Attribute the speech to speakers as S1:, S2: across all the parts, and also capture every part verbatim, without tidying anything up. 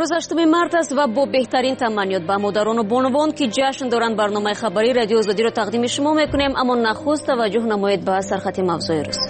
S1: امروز هشتم مارس است و با بهترین تمنیات به مادران و بانوان که جشن دارند برنامه خبری رادیو آزادی را تقدیم شما میکنیم. اما نخست توجه نمایید به سرخط موضوع روز.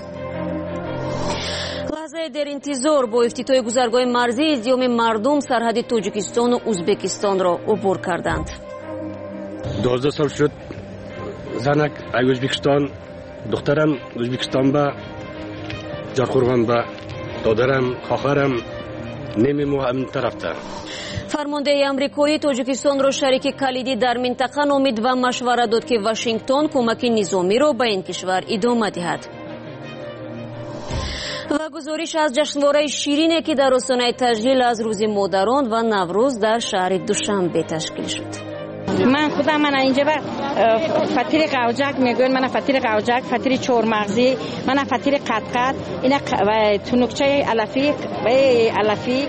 S1: لحظه در انتظار با افتتاح گذرگاه مرزی ازدیام مردم سرحد تاجیکستان و ازبکستان را عبور کردند.
S2: دوازده سال شد زنک ای ازبکستان، دخترم ازبکستان با جاقورغان با دادرم خواهرم نمیمو همین طرفته.
S1: فرمانده امریکایی تاجیکستان را شریک کلیدی در منطقه نامید و مشورت داد که واشنگتن کمک نظامی را به این کشور ادامه دهد. و گزارش از جشنواره شیرینی که در آستانه تجلیل از روز مادران و نوروز در شهر دوشنبه تشکیل شد.
S3: من خودم من اینجا با فطیر قوجک میگوین، من فطیر قوجک، فطیر چهارمغزی، من فطیر قطقط، اینا و تنکچه علفی و علفی.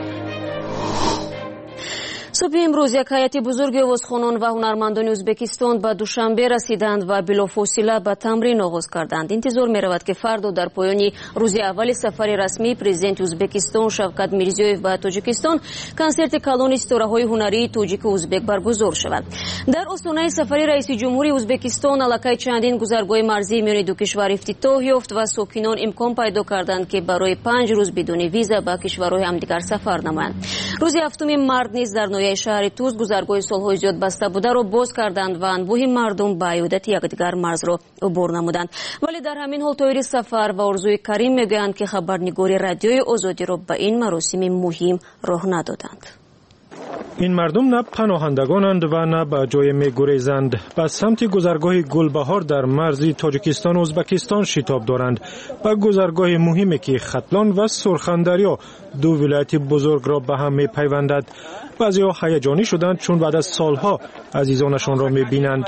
S1: صبح امروز یک هیئت بزرگ آوازخوانان و هنرمندان ازبکستان به دوشنبه رسیدند و بلافاصله به تمرین آغاز کردند. انتظار می رود که فردا در پایان روز اول سفر رسمی پرزیدنت ازبکستان شوکت میرزیویف به تاجیکستان کنسرت کلان استاره‌های هنری تاجیک و ازبک برگزار شود. در آستانه سفر رئیس جمهوری ازبکستان علاقه چندین گذرگاه مرزی میان دو کشور افتتاح یافت و ساکنان امکان پیدا کردند که برای پنج روز بدون ویزا به کشورهای همدیگر سفر نمایند. روز هفتم مارس نیز در شهر توز گذرگاه سالهای زیاد بسته بوده را باز کردند و انبوه مردم به عودت یکدیگر مرز را عبور نمودند. ولی در همین حال تایر سفر و آرزوی کریم میگویند که خبرنگاری رادیوی آزادی را به این مراسم مهم راه ندادند.
S4: این مردم نه پناهندگانند و نه به جای میگریزند. به سمت گذرگاه گلبهار در مرز تاجیکستان و ازبکستان شتاب دارند. به گذرگاه مهمی که ختلان و سرخندریا دو ولایت بزرگ را به هم میپیوندد. بعضی‌ها هیجانی شدند چون بعد از سالها عزیزانشان را میبینند.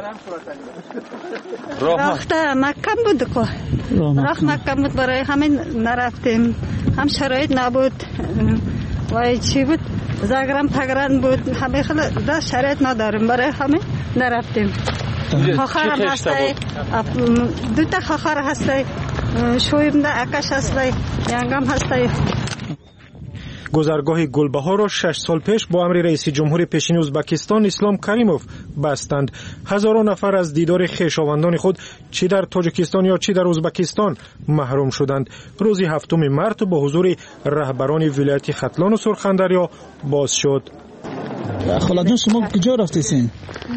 S5: راه مکم بود که راه مکم بود، برای همین نرفتیم. هم شرایط نبود و چی بود، زگرم پگرن بود، همه خیلی در شرایط نداریم، برای همین نرفتیم. خواهرم هستی، دو تا خواهر هستی، شویم ده اکش هستی، ینگم هستی.
S4: گذرگاه گلبهار را شش سال پیش با امر رئیس جمهور پیشین ازبکستان اسلام کریموف بستند. هزاران نفر از دیدار خویشاوندان خود چی در تاجیکستان یا چی در ازبکستان محروم شدند. روز هفتم مارس با حضور رهبران ولایت ختلان و سرخندریا باز شد.
S6: خالد شما کجا رفتین؟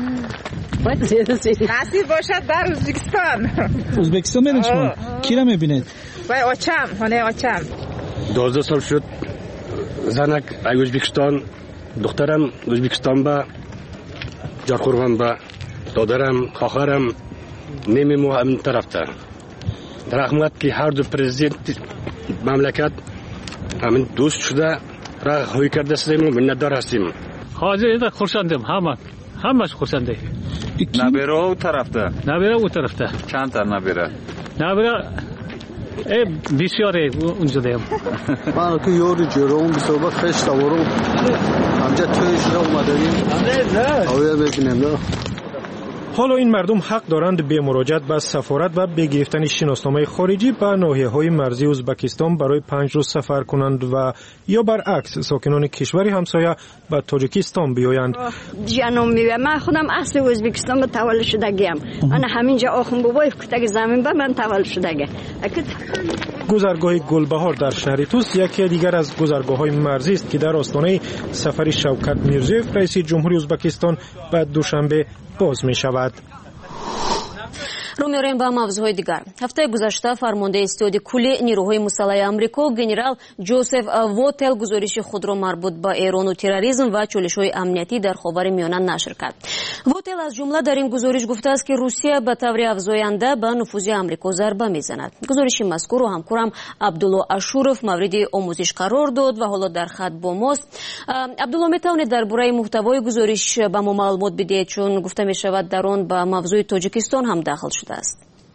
S7: نصیب باشد در ازبکستان.
S6: ازبکستان میرین شما؟ کی را میبینید؟
S7: وای آچم، خانه آچم.
S2: دوازده سال شد زنک ای ازبکستان، دخترم ازبکستان با جاقورغان با دادرم خواهرم نمیمو همین طرفته. در رحمت که هر دو پرزیدنت مملکت همین دوست شده را هوی کرده سیم و منتدار هستیم.
S8: حاضر خورسندم، همه همش خورسنده.
S9: نبیره او طرفته؟
S8: نبیره او طرفته.
S9: چند تا نبیره؟
S8: نبیره ای بسیاره اونجا دیم.
S10: من که یوری جرون بسیار خش تورم همجا تویش را اومدیم آویا بکنیم.
S4: حالا این مردم حق دارند به مراجعت به سفارت و به گرفتن شناسنامه خارجی به ناحیه‌های مرزی ازبکستان برای پنج روز سفر کنند و یا برعکس ساکنان کشور همسایه به تاجیکستان بیایند.
S5: جانم میگه من خودم اصل ازبکستان به تولد شدگیم. من همینجا آخون بابای کتک زمین به من تولد شدگه.
S4: گذرگاه گلبهار در شهر توس یکی دیگر از گذرگاه‌های مرزی است که در آستانه سفر شوکت میرزیویف رئیس جمهوری ازبکستان به دوشنبه باز می شود.
S1: رو می‌ریم به موضوعهای دیگر. هفته گذشته فرمانده استعداد کلی نیروهای مسلح آمریکا گنرال جوزف ووتل گزارش خود را مربوط به ایران و تروریسم و چالش‌های امنیتی در خاورمیانه نشر کرد. ووتل از جمله در این گزارش گفته است که روسیه به طور افزاینده به نفوذ آمریکا ضربه می‌زند. گزارش مذکور و همکارم عبدالله اشورов مورد آموزش قرار داد و حالا در خط با ماست. عبدالله می‌توانید درباره محتوای گزارش به ما معلومات بدهید چون گفته می‌شود در آن به موضوع تاجیکستان هم داخل شده است.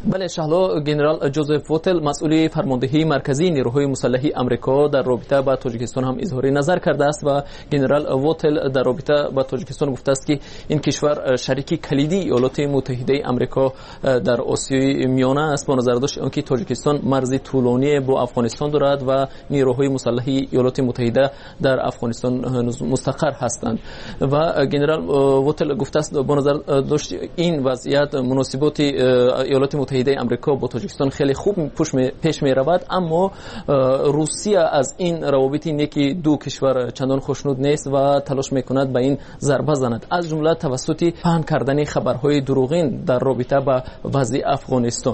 S11: بله شهلا گنرال جوزف ووتل مسئول فرماندهی مرکزی نیروهای مسلحی آمریکا در رابطه با تاجیکستان هم اظهار نظر کرده است و گنرال ووتل در رابطه با تاجیکستان گفته است که این کشور شریک کلیدی ایالات متحده آمریکا در آسیای میانه است با نظر داشت آنکه تاجیکستان مرزی طولانی با افغانستان دارد و نیروهای مسلحی ایالات متحده در افغانستان مستقر هستند و گنرال ووتل گفته است با نظر داشت این وضعیت مناسبات ایالات متحده آمریکا با تاجیکستان خیلی خوب پیش می رود، اما روسیه از این روابط نیکی دو کشور چندان خوشنود نیست و تلاش میکند به این ضربه زند، از جمله توسط پهن کردن خبرهای دروغین در رابطه با وضع افغانستان.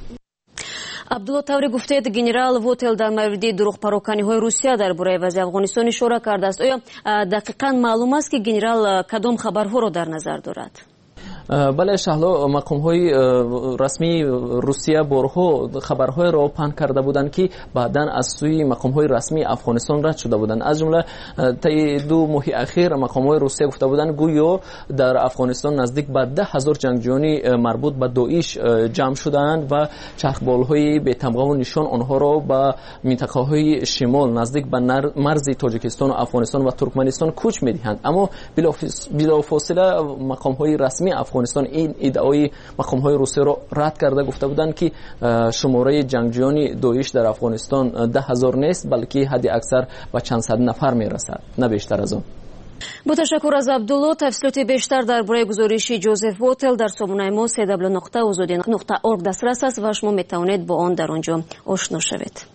S1: عبدالله тавri گفتید گنرال ووتل در مورد دروغ پراکنی‌های روسیه درباره وضع افغانستان اشاره کرده است. آیا دقیقاً معلوم است که گنرال کدام خبرها را در نظر دارد؟
S11: بله شهلا مقام‌های رسمی روسیه بارها خبرهای را پهن کرده بودند که بعداً از سوی مقام‌های رسمی افغانستان رد شده بودند. از جمله طی دو ماه اخیر مقام‌های روسیه گفته بودند گویا در افغانستان نزدیک به ده هزار جنگجویان مربوط به داعش جمع شدند و چرخبال‌های بی‌تمغه و نشان آنها را به منطقه‌های شمال نزدیک به مرز تاجیکستان و افغانستان و ترکمنستان کوچ می‌دهند، اما بلافاصله مقام‌های رسمی افغانستان این ادعای مقام‌های روسیه را رد کرده، گفته بودند که شماره جنگجویان داعش در افغانستان ده هزار نیست بلکه حد اکثر به چند صد نفر میرسد، نه بیشتر از آن.
S1: با تشکر از عبدالله. تفصیلات بیشتر درباره گزارش جوزف ووتل در سامانه ما سی دبلیو نقطه آزادی نقطه اورگ دسترس است و شما میتوانید با آن در آنجا آشنا شوید.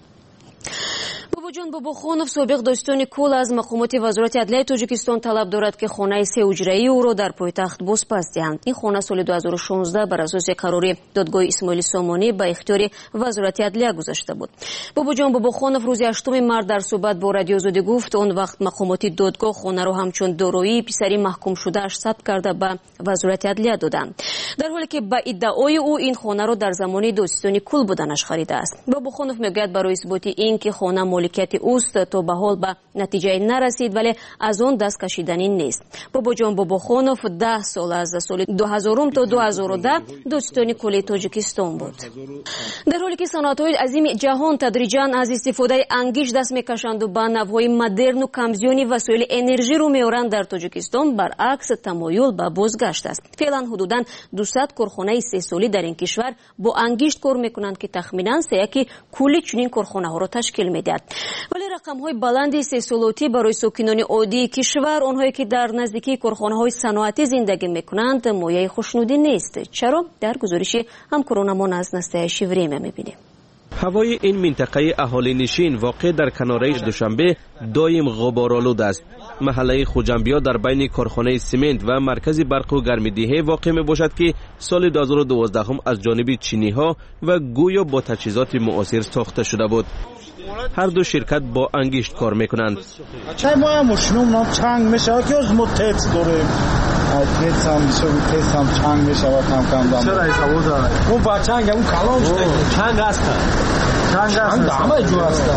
S1: باباجان باباخونов سابق داستانی کل از مقامات وزارت عدلیه تاجیکستان طلب دارد که خانه سه حجره‌ای او را در پایتخت بازپس دهند. این خانه سال دو هزار و شانزده بر اساس قرار دادگاه اسماعیل سامانی به اختیار وزارت عدلیه گذاشته بود. باباجان باباخونов روز هشتم مارس در صحبت با رادیو آزادی گفت آن وقت مقامات دادگاه خانه را همچون دارایی پسری محکوم شده اش ثبت کرده به وزارت عدلیه دادند، در حالی که به ادعای او این خانه را در زمان داستانی کل بودنش خریده است. باباخونov میگوید برای اثبات این که خانه مالکیت اوست تا به حال به نتیجه نرسید ولی از آن دست کشیدنی نیست. باباجان باباخونov ده سال از سال دو هزار تا دو هزار و ده داستانی کل تاجیکستان بود. در حالی که صنعت‌های عظیم جهان تدریجاً از استفاده انگیش دست میکشند و به نوهای مدرن و کمزیانی وسایل انرژی رو میارند، در تاجیکستان برعکس تمایل به بازگشت است. فعلا حدوداً دویست کارخانه سه سالی در این کشور با انگیشت کار میکنند که تخمیناً سه یکی کلی چنین کارخانه ها را تشکیل میدهد. ولی رقم‌های بلند سه سالاتی برای ساکنان عادی کشور، آنهایی که در نزدیکی کارخانه‌های صنعتی زندگی میکنند، مایه خوشنودی نیست. چرا؟ در گزارش همکارانمان از نسته شیوریمه میبینیم.
S12: هوای این منطقه اهالی نشین واقع در کناره دوشنبه دایم غبارآلود است. محله خوجنبیا در بین کارخانه سمنت و مرکز برق و گرمایدهی واقع می باشد که سال دو هزار و دوازده هم از جانب چینی ها و گویا با تجهیزات معاصر ساخته شده بود. هر دو شرکت با انگیشت کار میکنند.
S13: چای ما هم ماشینم نام چنگ میشه که از ما تیپس داریم. تیپس هم میشه و تیپس هم چنگ میشه و کم کم دام. چرا ایسا بود داره؟ اون با چنگ اون کلام شده. چنگ هست. چنگ هست. همه جور هست.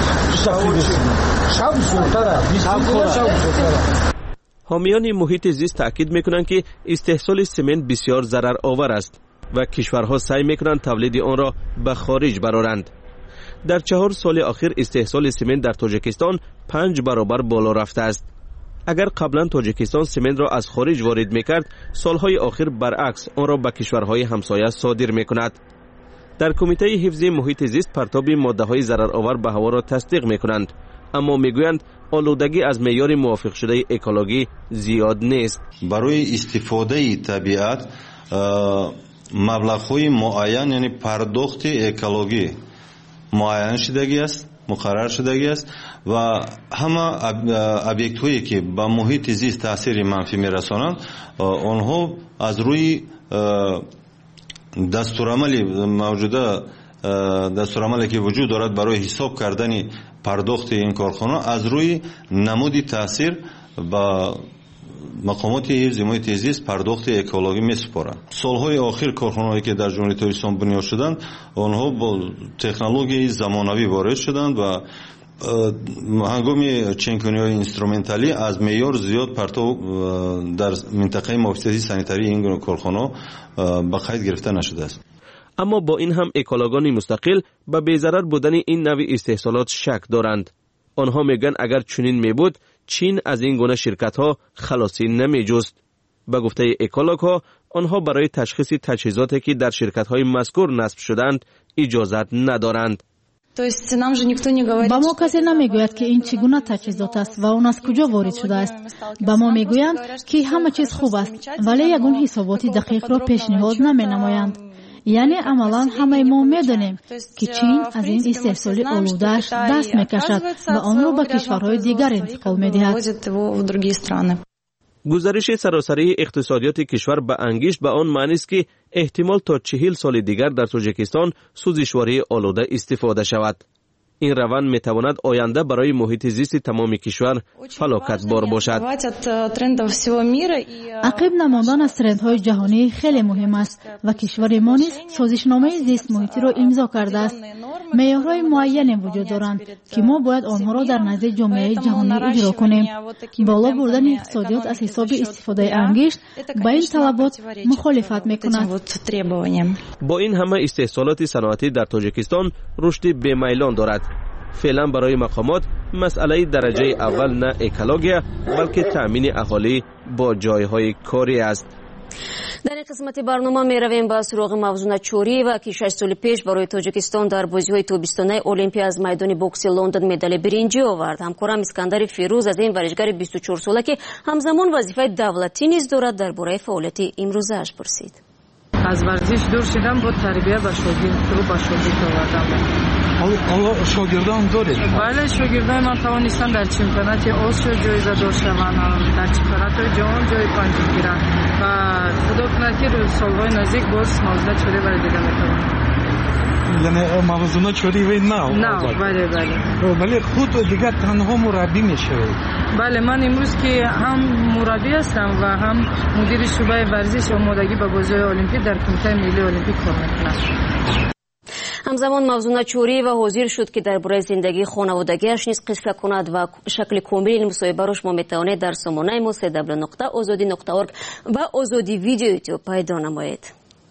S13: شب سوتره. شب سوتره.
S12: حامیان محیط زیست تاکید میکنند که استحصال سمنت بسیار ضرر آور است و کشورها سعی میکنند تولید آن را به خارج برارند. در چهار سال اخیر استحصال سمنت در تاجیکستان پنج برابر بالا رفته است. اگر قبلا تاجیکستان سمنت را از خارج وارد میکرد، سالهای اخیر برعکس آن را به کشورهای همسایه صادر میکند. در کمیته حفظ محیط زیست پرتاب ماده‌های ضررآور به هوا را تصدیق میکنند، اما میگویند آلودگی از معیار موافق شده اکولوژی زیاد نیست.
S14: برای استفاده طبیعت مبلغ‌های معین، یعنی پرداخت اکولوژی معین شدگی است، مقرر شدگی است و همه ابیکت هایی که به محیط زیست تاثیر منفی میرسانند آنها از روی دستورالعملی موجوده دستورالعملی که وجود دارد برای حساب کردن پرداخت این کارخانه از روی نمودی تاثیر با مقامات حفظ محیط زیست پرداخت اکولوژی میسپارند. سالهای اخیر کارخانه‌هایی که در جمهوری تاجیکستان بنیاد شدند آنها با تکنولوژی زمانوی وارد شدند و هنگام چنگ‌کنی‌های اینسترومنتالی از معیار زیاد پرتو در منطقه محافظتی سانیتری این کارخانه به قید گرفته نشده است.
S12: اما با این هم اکولوگان مستقل به بی‌ضرر بودن این نوع استحصالات شک دارند. آنها میگن اگر چنین میبود چین از این گونه شرکت ها خلاصی نمیجست. به گفته اکولوگ ها آنها برای تشخیص تجهیزاتی که در شرکت های مذکور نصب شدند اجازت ندارند.
S15: با ما کسی نمیگوید که این چگونه تجهیزات است و اون از کجا وارد شده است. با ما میگویند که همه چیز خوب است ولی یگون حسابات دقیق را پیشنهاد نمی نمایند. یعنی عملا همه ما میدانیم که چین از این استحصال آلوده‌اش دست میکشد و آن را به کشورهای دیگر انتقال میدهد.
S12: گزارش سراسری اقتصادیات کشور به انگشت به آن معنی است که احتمال تا چهل سال دیگر در تاجیکستان سوزشواری آلوده استفاده شود. این روند میتواند آینده برای محیط زیست تمام کشور فلاکت بار باشد.
S15: عقب نماندن از ترندهای جهانی خیلی مهم است و کشور ما نیز سازشنامه زیست محیطی را امضا کرده است. معیارهای معینی وجود دارند که ما باید آنها را در نزد جامعه جهانی اجرا کنیم. بالا بردن اقتصادیات از حساب استفاده انگشت با این طلبات مخالفت میکند.
S12: با این همه استحصالات صنعتی در تاجیکستان رشد بی‌میلان دارد. فعلا برای مقامات مسئله درجه اول نه اکولوژی بلکه تامین اهالی با جایهای کاری است.
S1: در این قسمت برنامه می رویم به سراغ موضوع نچوری و که شش سال پیش برای تاجیکستان در بازی‌های تابستانه المپیا از میدان بوکس لندن مدال برنجی آورد. همکارم اسکندر فیروز از این ورزشکار بیست و چهار ساله که همزمان وظیفه دولتی نیز دارد درباره فعالیت امروزش پرسید.
S16: از ورزش دور شدم با تربیت به شاگرد رو به شاگرد آوردم.
S13: حالا شاگردان دارید؟
S16: بله شاگردان من توانستم در چمپیونات آسیا جایزه دار شوند، در چمپیونات جهان جای پنجم گیرم و خدا کنه که روز سالهای نزدیک باز موضوع چوری برای دیگه میتونم.
S13: یعنی موضوع چوری وی نه؟
S16: نه بله بله.
S13: ولی خود دیگه تنها مربی میشه؟
S16: بله من امروز که هم مربی هستم و هم مدیر شعبه ورزش و آمادگی به بازی‌های المپیک در کمیته ملی المپیک کار میکنم.
S1: همزمان موضوع نچوری و حاضر شد که درباره زندگی خانوادگیش نیز قصه کند و شکل کامل این مصاحبه را شما میتوانید در سامانه ما سه دبلیو نقطه آزادی نقطه اورگ و آزادی ویدیو یوتیوب پیدا نمایید.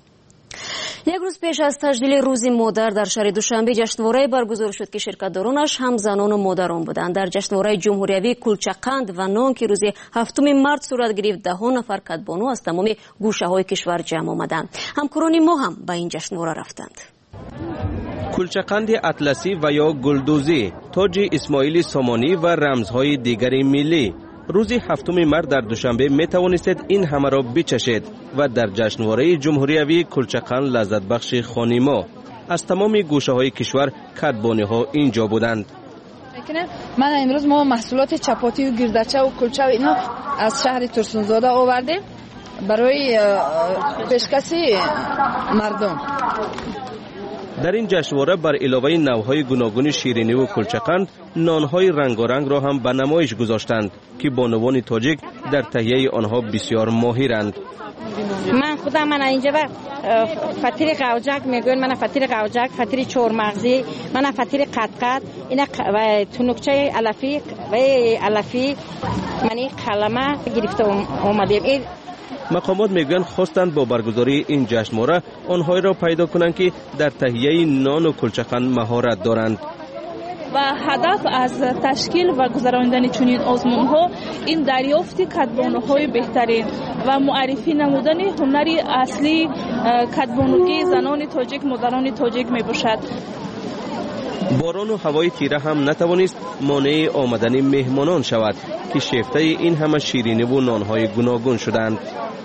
S1: یک روز پیش از تجلیل روز مادر در شهر دوشنبه جشنواره برگزار شد که شرکت‌دارانش هم زنان و مادران بودند. در جشنواره جمهوریوی کلچه‌قند و نان که روز هفتم مارس صورت گرفت ده نفر کدبانو از تمام گوشه‌های کشور جمع آمدند. همکاران ما هم به این جشنواره رفتند.
S12: کلچه‌قند اطلسی و یا گلدوزی، تاج اسماعیل سامانی و رمزهای دیگر ملی روز هفتم مارس در دوشنبه می توانستید این همه را بچشید و در جشنواره جمهوریوی کلچه‌قند لذت بخش خانیما از تمام گوشه های کشور کدبانی ها اینجا بودند.
S17: من امروز ما محصولات چپاتی و گردچه و کلچه و اینا از شهر ترسونزاده آوردیم برای پیشکشی مردم.
S12: در این جشنواره بر علاوه نوهای گوناگون شیرینی و کلچه‌قند نانهای رنگارنگ را هم به نمایش گذاشتند که بانوان تاجیک در تهیه آنها بسیار ماهرند.
S3: من خودم من اینجا بر فطیر قوجک میگوین، من فطیر قوجک، فطیر چهارمغزی، من فطیر قطقط، اینا و تنکچه علفی و علفی منی قلمه گرفته اومدیم.
S12: مقامات میگن خواستند با برگزاری این جشنواره آنهایی را پیدا کنند که در تهیه نان و کلچه‌قند مهارت دارند.
S18: و هدف از تشکیل و گذراندن چنین آزمون‌ها این دریافت کدبانوهای بهترین و معرفی نمودن هنری اصلی کدبانوی زنان تاجیک، مادران تاجیک میباشد.
S12: باران و هوای تیره هم نتوانست مانع آمدن مهمانان شود که شیفته این همه شیرینی و نانهای گوناگون شدند.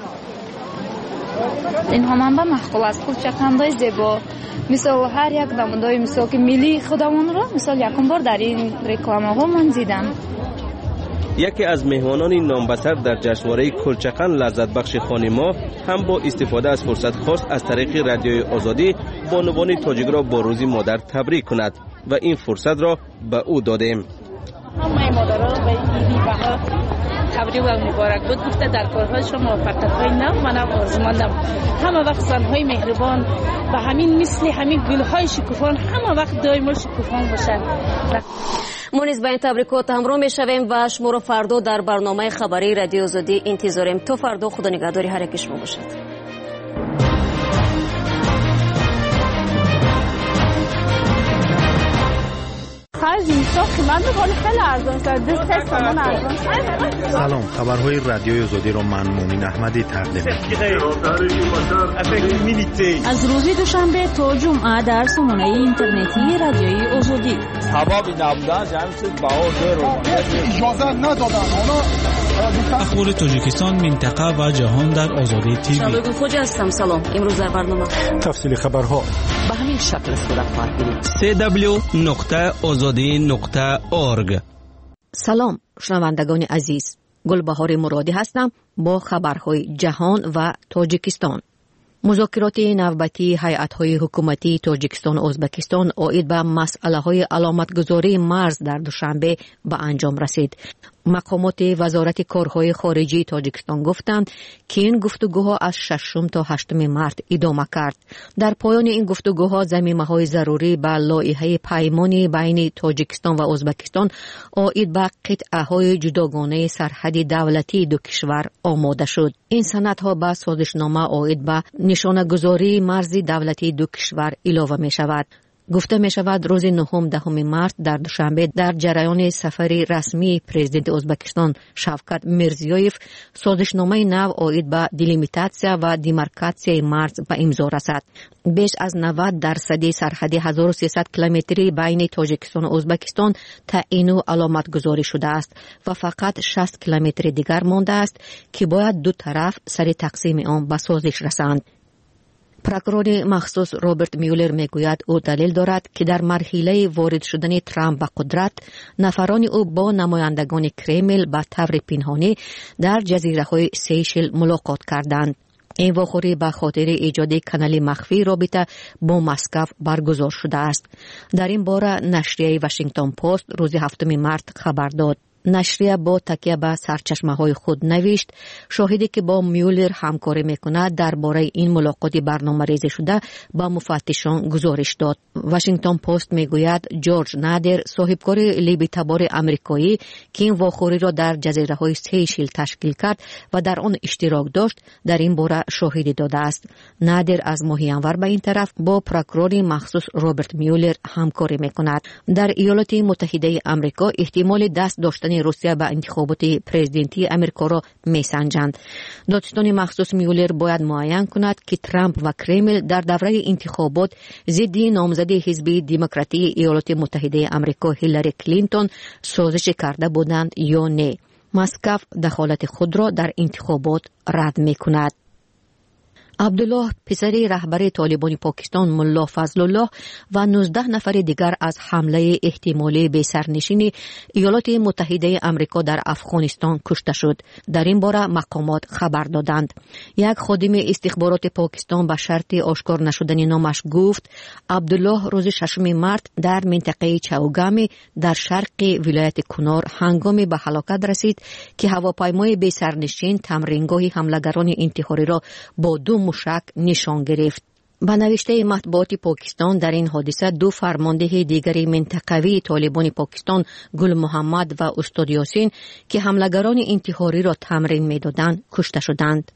S17: اینها منبع مخلوق است. کلچه‌قندهای زیبا مثال هر یک نمودهای مثال که ملی خودمون را مثال یکم بار در این رکلامه ها من دیدم.
S12: یکی از مهمانان نامبسر در جشنواره کلچه‌قند لذت بخش خانیما هم با استفاده از فرصت خواست از طریق رادیوی آزادی بانوان تاجیک را با روز مادر تبریک کند و این فرصت را به او دادیم.
S18: همه مادران به این بها تبریک و مبارک بود گفته در کارهایشان موفقیت‌های نو و نو آرزومندم. همه وقت زن‌های مهربان و همین مثل همین گل‌های شکوفان همه وقت دائما شکوفان باشند.
S1: ما نیز با این تبریکات همراه می‌شویم و شما را فردا در برنامه خبری رادیو آزادی انتظاریم. تا فردا خدا نگهداری هر یک شما باشد.
S18: قیمت ولی خیلی ارزان است. دو سه تومان ارزان است.
S19: سلام، خبرهای رادیوی آزادی را من مومن احمدی تقدیم می‌کنم.
S1: از روز دوشنبه تا جمعه در سامانه اینترنتی رادیوی آزادی.
S13: سبب نبودن جمعیت بهادر رو اجازه ندادن.
S6: اخبار تاجیکستان، منطقه و جهان در آزادی تیوی.
S1: شبگون خوش هستم. سلام. امروز در برنامه
S4: تفصیل خبرها
S11: به همین شکل صورت خواهد گرفت.
S12: سی دبلیو نقطه آزادی نقطه اورگ.
S1: سلام شنوندگان عزیز، گلبهار مرادی هستم با خبرهای جهان و تاجیکستان. مذاکرات نوبتی هیئت‌های حکومتی تاجیکستان و ازبکستان عاید به مسئله‌های علامتگذاری مرز در دوشنبه به انجام رسید. مقامات وزارت کارهای خارجی تاجیکستان گفتند که این گفتگوها از ششم تا هشتم مارس ادامه کرد. در پایان این گفتگوها ضمیمه‌های ضروری به لایحه پیمانی بین تاجیکستان و ازبکستان عاید به قطعه‌های جداگانه سرحدی دولتی دو کشور آماده شد. این سندها به سازشنامه عاید به نشانه‌گذاری مرز دولتی دو کشور علاوه می‌شود. گفته می شود روز نهم دهم مارس در دوشنبه در جریان سفری رسمی پرزیدنت ازبکستان شوکت میرزیویف سازشنامه نو عاید به دیلیمیتاسیا و دیمارکاسیای مرز به امضا رسد. بیش از نود درصد سرحد هزار و سیصد کیلومتری بین تاجیکستان و ازبکستان تعیین و علامت گذاری شده است و فقط شصت کیلومتر دیگر مانده است که باید دو طرف سر تقسیم آن به سازش رسند. پروکورور مخصوص رابرت میولر میگوید او دلیل دارد که در مرحله وارد شدن ترامپ به قدرت نفران او با نمایندگان کرمل به طور پنهانی در جزیره‌های سیشل ملاقات کردند. این واخوری به خاطر ایجاد کانال مخفی رابطه با مسکو برگزار شده است. در این باره نشریه واشنگتن پست روز هفتم مارس خبر داد. نشریه با تکیه به سرچشمه‌های خود نوشت شاهدی که با میولر همکاری میکند درباره این ملاقات برنامه‌ریزی شده با مفتشان گزارش داد. واشنگتن پست میگوید جورج نادر صاحبکار لیبی تبار آمریکایی که این واخوری را در جزیره‌های سیشل تشکیل کرد و در آن اشتراک داشت در این باره شاهدی داده است. نادر از ماه ژانویه به این طرف با پروکورور مخصوص رابرت میولر همکاری میکند. در ایالات متحده آمریکا احتمال دست داشتن روسیه به انتخابات پرزیدنتی آمریکا را میسنجند. دادستان مخصوص میولر باید معین کند که ترامپ و کرمل در دوره انتخابات ضد نامزد حزب دموکراتی ایالات متحده آمریکا هیلاری کلینتون سازش کرده بودند یا نه. مسکو دخالت خود را در انتخابات رد میکند. عبدالله پسر رهبر طالبان پاکستان ملا فضل الله و نوزده نفر دیگر از حمله احتمالی به سرنشین ایالات متحده آمریکا در افغانستان کشته شد. در این باره مقامات خبر دادند. یک خادم استخبارات پاکستان به شرط آشکار نشدن نامش گفت عبدالله روز ششم مارس در منطقه چاوگامی در شرق ولایت کنار هنگامی به هلاکت رسید که هواپیمای به سرنشین تمرینگاه حملگران انتحاری را با دو مشک نشان گرفت. به نوشته مطبوعات پاکستان در این حادثه دو فرمانده دیگری منطقوی طالبان پاکستان گل محمد و استاد یاسین که حملگران انتحاری را تمرین می‌دادند کشته شدند.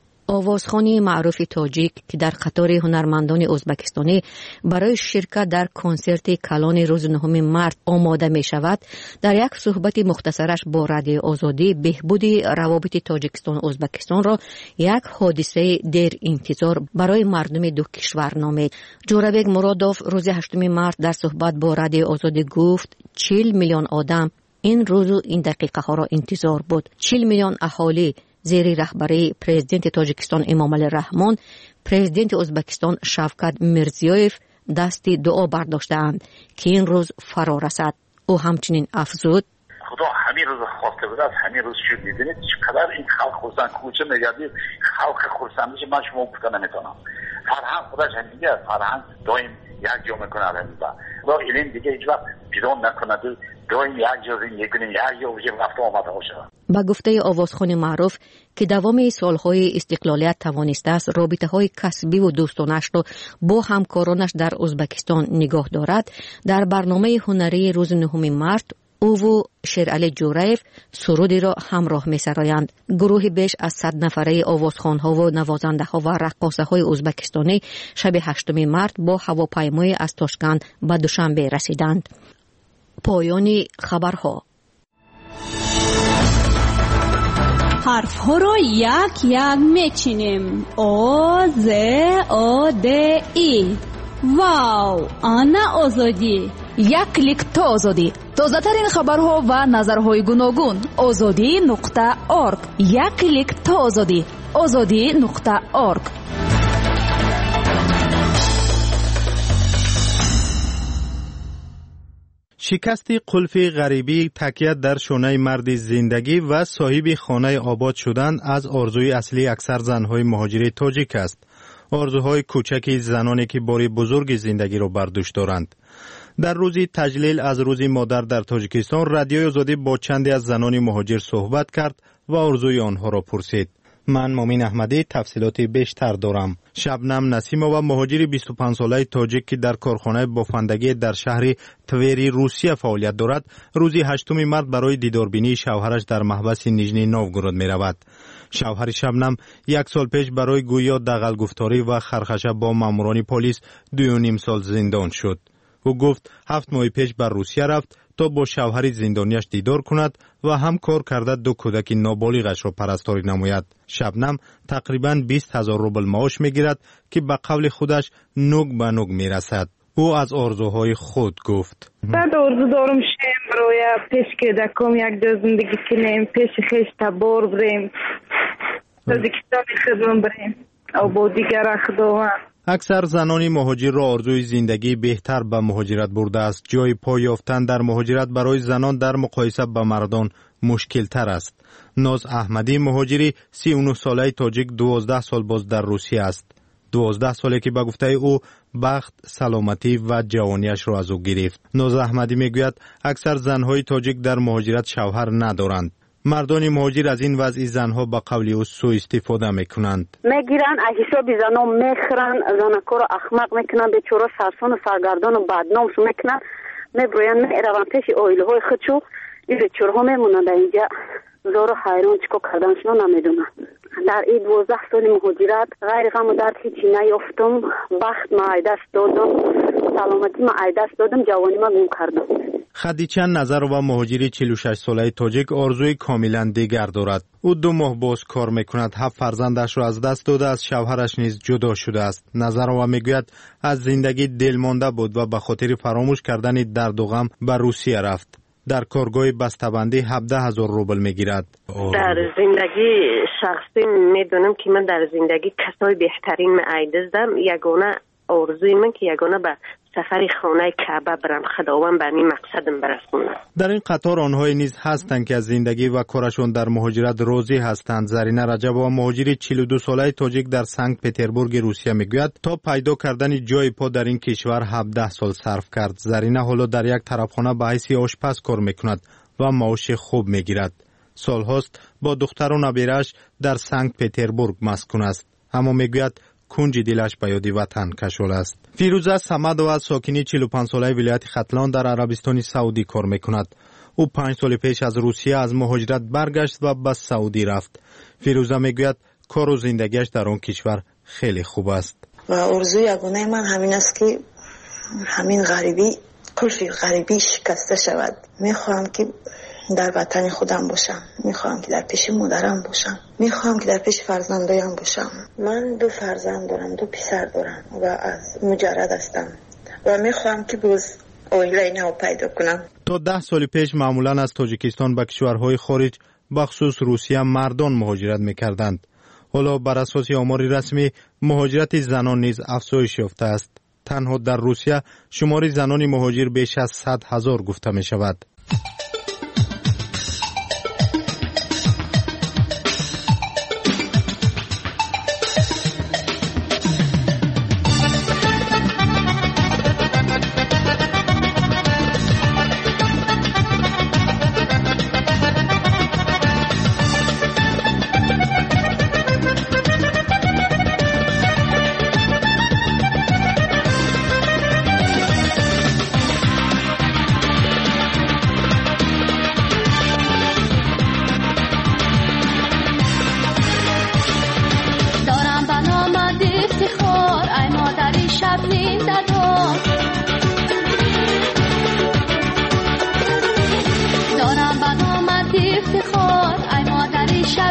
S1: آوازخوان معروف تاجیک که در قطار هنرمندان ازبکستانی برای شرکت در کنسرت کلان روز نهم مارس آماده می شود در یک صحبت مختصرش با رادیو آزادی بهبود روابط تاجیکستان و ازبکستان را یک حادثه در انتظار برای مردم دو کشور نامید. جورابک مرادوف روز هشتم مارس در صحبت با رادیو آزادی گفت چهل میلیون آدم این روز و این دقیقه ها را انتظار بود. چهل میلیون اهالی زیر رهبری پرزیدنت تاجیکستان امامعلی رحمان، پرزیدنت ازبکستان شوکت میرزیویف دست دعا برداشتند که این روز فرا رسد. او همچنین افزود
S20: خدا همین روز خواسته بود، از همین روز شد. میدونید چقدر این خلق خرسند کوچه میگردید، خلق خرسندش من شما گفته نمیتونم. فرهنگ خودش هم میگه، فرهنگ دایم یک جا میکنه الان با خدا این دیگه هیچ وقت بیرون نکند، دایم یک جا زندگی کنه، یک جا بشه رفته آمده باشه.
S1: با گفته آوازخوان معروف که دوام سالهای استقلالیت توانسته است رابطه‌های کسبی و دوستانش را با همکارانش در ازبکستان نگاه دارد، در برنامه هنری روز نهم مارس او و شیرعلی جورایف سرودی را همراه می‌سرایند. گروه بیش از صد نفره آوازخوان‌ها و نوازنده‌ها و رقاصه‌های ازبکستانی شب هشتم مارس با هواپیمای از تاشکند به دوشنبه رسیدند. پایان خبرها.
S21: حرف ها را یک یک میچینیم. آ ز آ د ای. واو، آنا آزادی.
S22: یک کلیک تا آزادی. تازه ترین خبرها و نظرهای گوناگون. آزادی نقطه اورگ. یک کلیک تا آزادی. آزادی نقطه اورگ.
S19: شکست قلف غریبی تکیه در شانه مرد زندگی و صاحب خانه آباد شدن از آرزوی اصلی اکثر زنهای مهاجر تاجیک است. آرزوهای کوچک زنانی که بار بزرگ زندگی را بر دوش دارند. در روزی تجلیل از روز مادر در تاجیکستان، رادیوی آزادی با چندی از زنان مهاجر صحبت کرد و آرزوی آنها را پرسید. من مومین احمدی تفصیلات بیشتر دارم. شبنم نسیمова مهاجر بیست و پنج ساله تاجیک که در کارخانه بافندگی در شهر توری روسیه فعالیت دارد، روز هشتم مارس برای دیداربینی شوهرش در محبس نیژنی نوگورود می رود. شوهر شبنم یک سال پیش برای گویا دغل گفتاری و خرخشه با ماموران پلیس دو و نیم سال زندان شد. او گفت هفت ماه پیش بر روسیه رفت تا با شوهر زندانیش دیدار کند و هم کار کرده دو کودک نابالغش را پرستاری نماید. شبنم تقریباً بیست هزار روبل معاش میگیرد که به قول خودش نوگ به نوگ میرسد. او از آرزوهای خود گفت.
S23: بعد آرزو دارم شیم برای پیش کودکام یک جا زندگی کنیم، پیش خیش تبار بریم، تاجیکستان خدمت بریم او با دیگر خداوند.
S19: اکثر زنان مهاجر را آرزوی زندگی بهتر به مهاجرت برده است. جای پای یافتن در مهاجرت برای زنان در مقایسه با مردان مشکل تر است. ناز احمدی مهاجری سی و نه ساله تاجیک دوازده سال باز در روسیه است. دوازده ساله که به گفته او بخت، سلامتی و جوانیش را از او گرفت. ناز احمدی میگوید اکثر زنهای تاجیک در مهاجرت شوهر ندارند. مردان مهاجر از این وضع زنها به قول او سوء استفاده میکنند.
S24: میگیرن از حساب زنها میخرن، زنکا رو احمق میکنن، بیچاره سرسون و سرگردان و بدنامش میکنن، میبروین میرون پیش آیله های خودشو. این بیچاره ها میمونن در اینجا زار و حیران چکا کردنشون نمیدونن. در این دوازده سال مهاجرت غیر غم و درد هیچی نیافتم. بخت ما ای دست دادم، سلامتی ما ای دست دادم، جوانی ما گم کردم.
S19: خدیجه نظر و مهاجری چهل و شش ساله تاجیک آرزوی کاملا دیگر دارد. او دو ماه باز کار میکند. هفت فرزندش را از دست داده، از شوهرش نیز جدا شده است. نظر و میگوید از زندگی دلمانده بود و به خاطر فراموش کردن درد و غم به روسیه رفت. در کارگاه بسته‌بندی هفده هزار روبل میگیرد.
S25: در زندگی شخصی میدونم که من در زندگی کسای بهترین معیدزدم. یگانه آرزوی من که یگانه به سفر خانه کعبه برم، خداوند به این مقصدم برسونه.
S19: در این قطار آنهای نیز هستند که از زندگی و کارشون در مهاجرت راضی هستند. زرینه رجبova مهاجری چهل و دو ساله تاجیک در سنت پتربورگ روسیه میگوید تا پیدا کردن جای پا در این کشور هفده سال صرف کرد. زرینه حالا در یک طرفخانه به حیث آشپز کار میکند و معاش خوب میگیرد. سالهاست با دختر و نبیرش در سنت پتربورگ مسکون است، اما میگوید کنج دلش به یاد وطن کشول است. فیروزه صمدova ساکنی چهل و پنج ساله ولایت ختلان در عربستان سعودی کار میکند. او پنج سال پیش از روسیه از مهاجرت برگشت و به سعودی رفت. فیروزه میگوید کار و زندگیش در آن کشور خیلی خوب است.
S26: و آرزوی یگانه من همین است که همین غریبی، قلف غریبی شکسته شود. میخواهم که در وطن خودم باشم، میخواهم که در پیش مادرم باشم، میخواهم که در پیش فرزندایم باشم. من دو فرزند دارم، دو پسر دارم و از مجرد هستم و میخواهم که باز عائله نو پیدا کنم.
S19: تا ده سال پیش معمولا از تاجیکستان به کشورهای خارج بخصوص روسیه مردان مهاجرت میکردند. حالا بر اساس آمار رسمی مهاجرت زنان نیز افزایش یافته است. تنها در روسیه شمار زنان مهاجر بیش از صد هزار گفته می شود.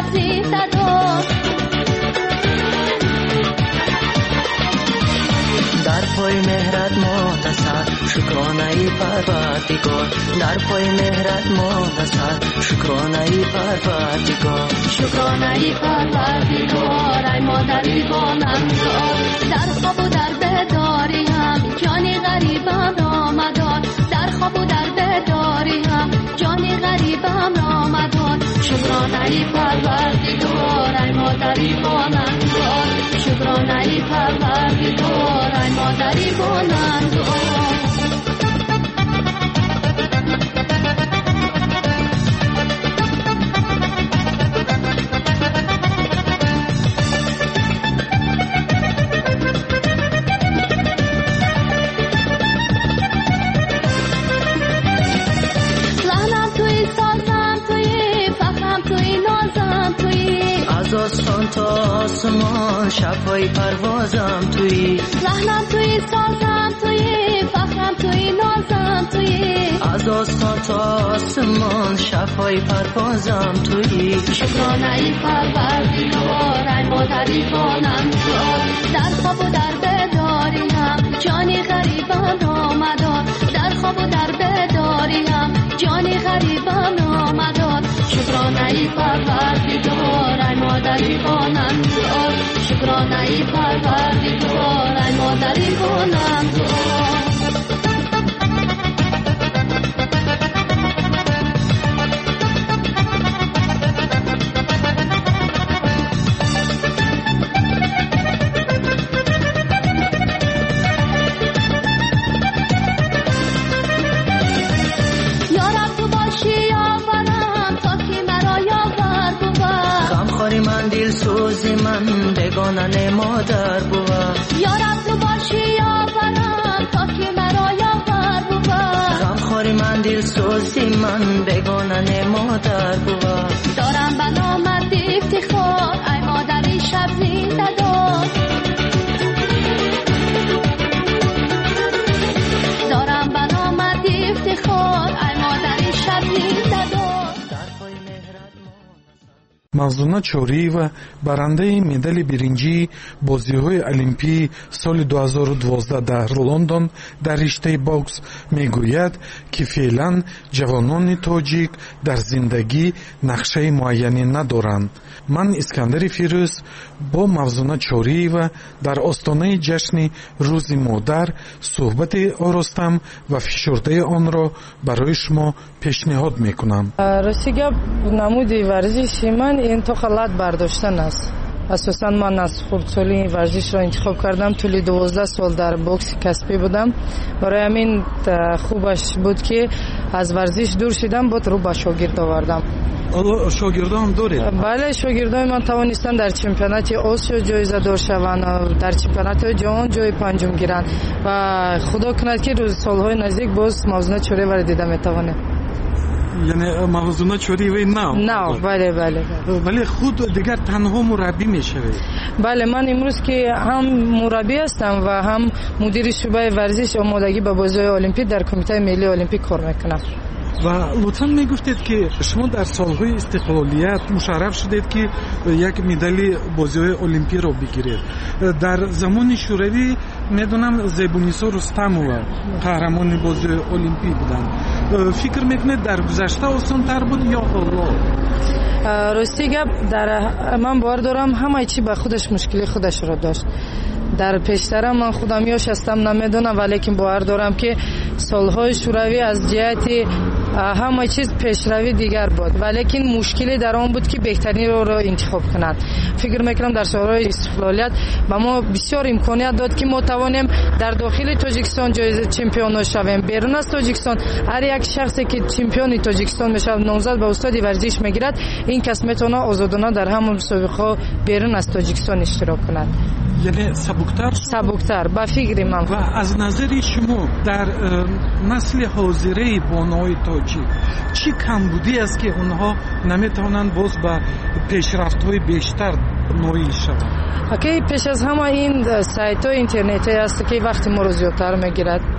S21: زنده دار.
S2: در پای مهرت منتصر شکرانه ای پروردگار، در پای مهرت منتصر شکرانه ای پروردگار،
S21: شکرانه ای پروردگار ای مادری بانمدار. در خواب و در بیداری هم جان غریبم را مدار، در خواب و در بیداری هم جان غریبم را مدار. شکرانه ای پروردگار ای مادری بانمدار، شکرانه ای پروردگار ای مادری بانمدار.
S2: از آسمان تا آسمان شب‌های پروازم تویی،
S21: لحنم تویی، سازم تویی، فخرم تویی، نازم تویی.
S2: از آسمان تا آسمان شب‌های پروازم تویی.
S21: شکرانه ای پروردگار ای مادری بانمدار، در خواب و در بیداری هم جان غریبم را مدار، در خواب و در بیداری هم جان غریبم را مدار. شکرانه ای پروردگار ای مادری بانمدار، شکرانه ای پروردگار ای مادری بانمدار.
S2: دل سوزی من بگانن مادر بوا،
S21: یارم تو باشی یاورم تا که مرا یاور بوا.
S2: غمخوری من دل سوزی من بگانن مادر بوا.
S21: دارم بنامت افتخار ای مادری شب زنده دار، دارم بنامت افتخار ای مادری شب زنده دار.
S5: мавзуна чорӣ ва барандаи медали биринҷии бозиҳои олимпии соли дуҳазору дувоздаҳ дар лондон дар риштаи бокс мегӯяд, ки феълан ҷавонони тоҷик дар зиндагӣ нақшаи муайяне надоранд. ман искандари фирӯз бо мавзуна чориева дар остонаи ҷашни рӯзи модар суҳбате оростам ва фишурдаи онро барои шумо пешниҳод мекунам.
S16: рости гап намуди варзиши ман интоқалат бардоштан аст. асосан ман аз хурдсолӣ варзишро интихоб кардам. тӯли дувоздаҳ сол дар бокси касбӣ будам. барои ҳамин хубаш буд ки аз варзиш дур шидам, бод рӯ ба шогирд овардам.
S5: шогирдон доред?
S16: бале, шогирдои ман тавонистанд дар чемпионати осиё ҷоизадор шаванд, дар чемпионати ҷаҳон ҷои панҷум гиранд ва худо кунад ки солҳои наздик боз мавзуна чориеваро дида метавонем.
S5: яъне мавзуна чориеваи нав?
S16: нав, бале, бале.
S5: вале худ дигар танҳо мураббӣ мешавед?
S16: бале, ман имрӯз ки ҳам мураббӣ ҳастам ва ҳам мудири шӯъбаи варзиш омодагӣ ба бозиҳои олимпӣ дар кумитаи миллии олимпӣ кор мекунам.
S5: ва лутфан мегуфтед ки шумо дар солҳои истиқлолият мушарраф шудед ки як медали бозиҳои олимпиро бигиред. дар замони шӯравӣ медонам зебунисо рустамова қаҳрамони бозиҳои олимпӣ буданд. фикр мекунед дар гузашта осонтар буд ё ҳоло?
S16: рости гап, дар ман бовар дорам ҳамаи чӣ ба худаш мушкили худашро дошт. дар пештара ман худам ёш ҳастам, намедонам, валекин бовар дорам ки солҳои шӯравӣ аз ҷиҳати ҳама чиз пешравӣ дигар буд, валекин мушкиле дар он буд ки беҳтарин роҳро интихоб кунад. фикр мекунам дар солҳои истиқлолият ба мо бисёр имконият дод ки мо тавонем дар дохили тоҷикистон ҷоиза чемпионо шавем. берун аз тоҷикистон ҳар як шахсе ки чемпиони тоҷикистон мешавад, номзад ба устоди варзиш мегирад, ин кас метавонад озодона дар ҳамон мусобиқаҳо берун аз тоҷикистон иштирок кунад.
S5: яъне сабуктар
S16: сабуктар ба фикри ман.
S5: ва аз назари шумо дар насли ҳозираи боноҳои тоҷик чӣ камбудӣ аст ки онҳо наметавонанд боз ба пешрафтҳои бештар ноил шаванд?
S16: окей, пеш аз ҳама ин сайтҳои интернетӣ аст ки вақти моро зиёдтар мегирад.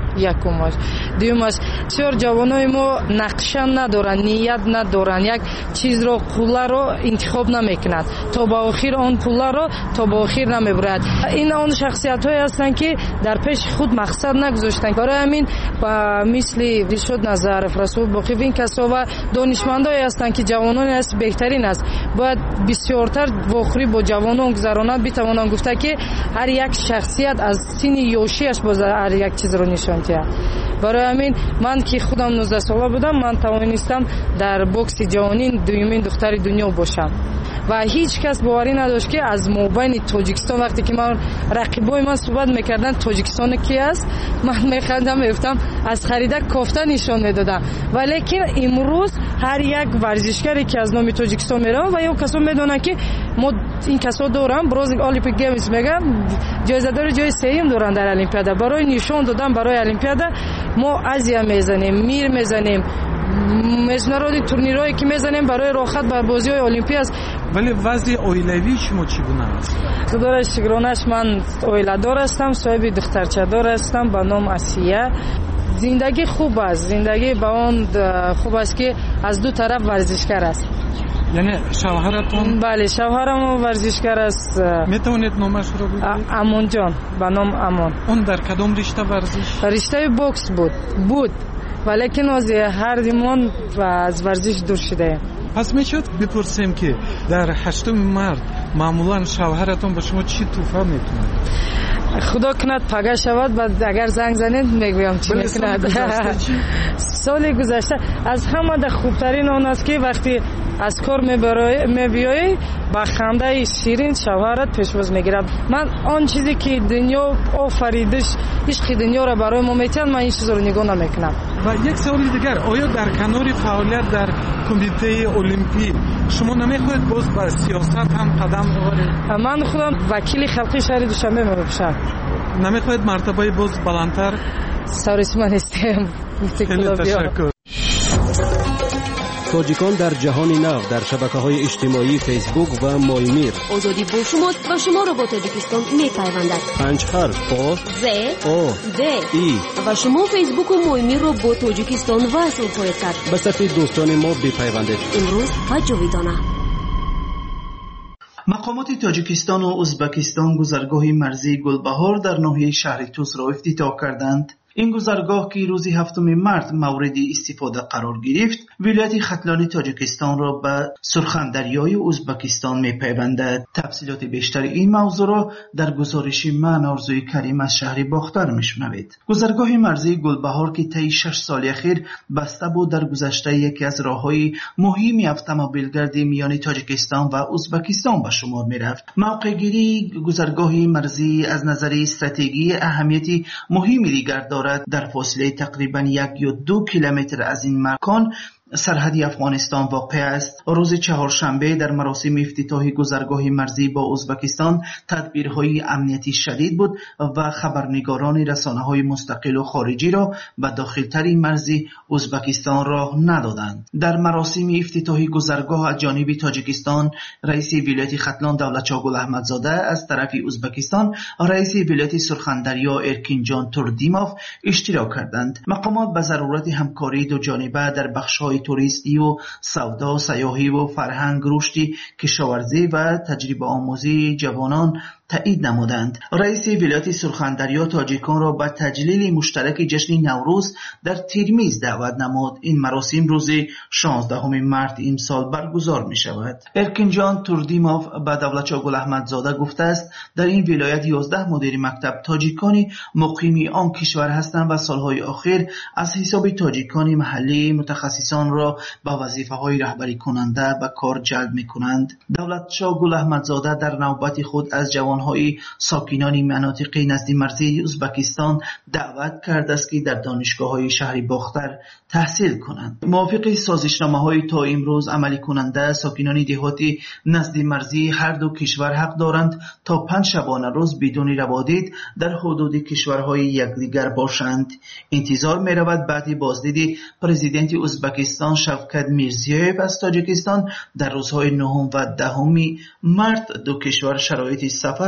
S16: якумаш. дуюмаш, бисёр ҷавонои мо нақша надоранд, ният надоранд, як чизро пулларо интихоб намекунанд, то ба охир он пулларо то ба охир намебурад. ин он шахсиятҳое ҳастанд ки дар пеши худ мақсад нагузоштанд. барои ҳамин ба мисли Дилшод Назаров, Расул Боқиев, ин касо ва донишмандое ҳастанд ки ҷавононе аст беҳтарин аст, бояд бисёртар вохӯрӣ бо ҷавонон гузаронад, битавонанд гуфта ки ҳар як шахсият аз синни ёшиаш боз ҳар як чизро нишон диҳад. барои ҳамин ман ки худам нуздаҳ сола будам, ман тавонистам дар бокси ҷаҳонӣ дуюмин духтари дунё бошам ва ҳеҷ кас боварӣ надошт ки аз мобайни Тоҷикистон, вақте ки ман рақибои ман суҳбат мекарданд Тоҷикистон ки аст, ман механдам, мегуфтам аз харида кофта нишон медодам. ва лекин имрӯз ҳар як варзишгаре ки аз номи Тоҷикистон меравад ва ё касо медонанд ки мо ин касо дорам, броз Олимпик геймс мегӯям ҷоизадори ҷои сеюм доранд дар олимпиада. барои нишон додан барои олимпиада мо Азия мезанем, мир мезанем, международни турнирҳое ки мезанем барои рохат бар бозиҳои олимпӣ аст.
S5: вале вазъи оилавии шумо чӣ гуна аст?
S16: худоро шукронаш, ман оиладор ҳастам, соҳиби духтарчадор ҳастам ба ном Асия. зиндагӣ хуб аст, зиндагӣ ба он хуб аст ки аз ду тараф варзишгар аст.
S5: яъне шавҳаратон? бале,
S16: шавҳарам варзишгар аст.
S5: метавонед номашро бигӯед?
S16: Амонҷон, ба ном Амон.
S5: он дар кадом ришта варзиш?
S16: риштаи бокс буд буд вале ки нози ҳардимон аз варзиш дур шудаем.
S5: пас мешавад бипурсем ки дар ҳаштуми март маъмулан шавҳаратон ба шумо чӣ тӯҳфа мекунад?
S16: худо кунад пага шавад, баъд агар занг занед мегӯям чӣ мекунад. соли гузашта аз ҳамада хубтарин он аст ки вақти аз кор мебиёӣ ба хандаи ширин шавҳарат пешвоз мегирад. ман он чизе ки дунё офаридиш, ишқи дунёро барои мо метиҳад, ман ин чизро нигоҳ намекунам.
S5: ва як саволи дигар, оё дар канори фаъолият дар кумитаи олимпӣ шумо намехоҳед боз ба сиёсат ҳам қадам оваред?
S16: ман худам вакили халқи шаҳри Душанбе мебошам.
S5: намехоҳед мартабаи боз баландтар?
S16: сарисма нестем.
S5: хеле ташаккур.
S7: тоҷикон дар ҷаҳони нав дар шабакаҳои иҷтимоӣ фейсбук ва моимир.
S1: озодӣ бо шумост ва шуморо бо Тоҷикистон мепайвандад.
S7: панҷ ҳарф о
S1: з
S7: о
S1: д
S7: и
S1: ва шумо фейсбуку моимирро бо Тоҷикистон васл хоҳед кард.
S7: ба сафи дӯстони мо бипайвандед.
S1: имрӯз ва ҷовидона.
S8: мақомоти Тоҷикистон ва Узбекистон гузаргоҳи марзии Гулбаҳор дар ноҳияи шаҳри Тузро ифтитоҳ карданд. این گذرگاه که روز هفتم مارس مورد استفاده قرار گرفت، ولایت ختلان تاجیکستان را به سرخندریای ازبکستان می‌پیوندد. تفصیلات بیشتر این موضوع را در گزارش من آرزوی کریم از شهر باختر میشنوید. گذرگاه مرزی گلبهار که طی شش سال اخیر بسته بود، در گذشته یکی از راههای مهم اتومبیلگردی میان تاجیکستان و ازبکستان به شمار می‌رفت. موقع‌گیری گذرگاه مرزی از نظر استراتژی اهمیتی مهمی دیگر دارد. در فاصله تقریبا یک یا دو کیلومتر از این مکان سرحدی افغانستان واقع است. روز چهارشنبه در مراسم افتتاح گذرگاه مرزی با ازبکستان تدبیرهای امنیتی شدید بود و خبرنگاران رسانه‌های مستقل و خارجی را به داخلتر مرزی ازبکستان راه ندادند. در مراسم افتتاح گذرگاه از جانب تاجیکستان رئیس ولایت ختلان دولتشاه گل احمدزاده، از طرف ازبکستان رئیس ولایت سرخندریا ارکینجان توردیموف اشتراک کردند. مقامات به ضرورت همکاری دو جانبه در بخش‌های توریستی و سودا، سیاحی و فرهنگ، رشد کشاورزی و تجربه آموزی جوانان تایید نمودند. رئیس ولایت سرخندریا تاجیکان را به تجلیل مشترک جشن نوروز در ترمیز دعوت نمود. این مراسم روز شانزدهم مارس این سال برگزار می شود. ارکینجان توردیموف به دولتشاه گل احمدزاده گفته است در این ولایت یازده مدیر مکتب تاجیکانی مقیم آن کشور هستند و سالهای اخیر از حساب تاجیکان محلی متخصصان را به وظیفه‌های رهبری کننده به کار جلب می‌کنند. دولتشاه گل احمدزاده در نوبت خود از جوان های ساکنان مناطق نزد مرزی ازبکستان دعوت کرده است که در دانشگاه‌های شهر باختر تحصیل کنند. موافق سازشنامه‌های تا امروز عملی کننده ساکنان دهاتی نزد مرزی هر دو کشور حق دارند تا پنج شبانه روز بدون روادید در حدود کشورهای یکدیگر باشند. انتظار می‌رود بعد بازدید پرزیدنت ازبکستان شوکت میرزیویف از تاجیکستان در روزهای نهم و دهم مارس دو کشور شرایط سفر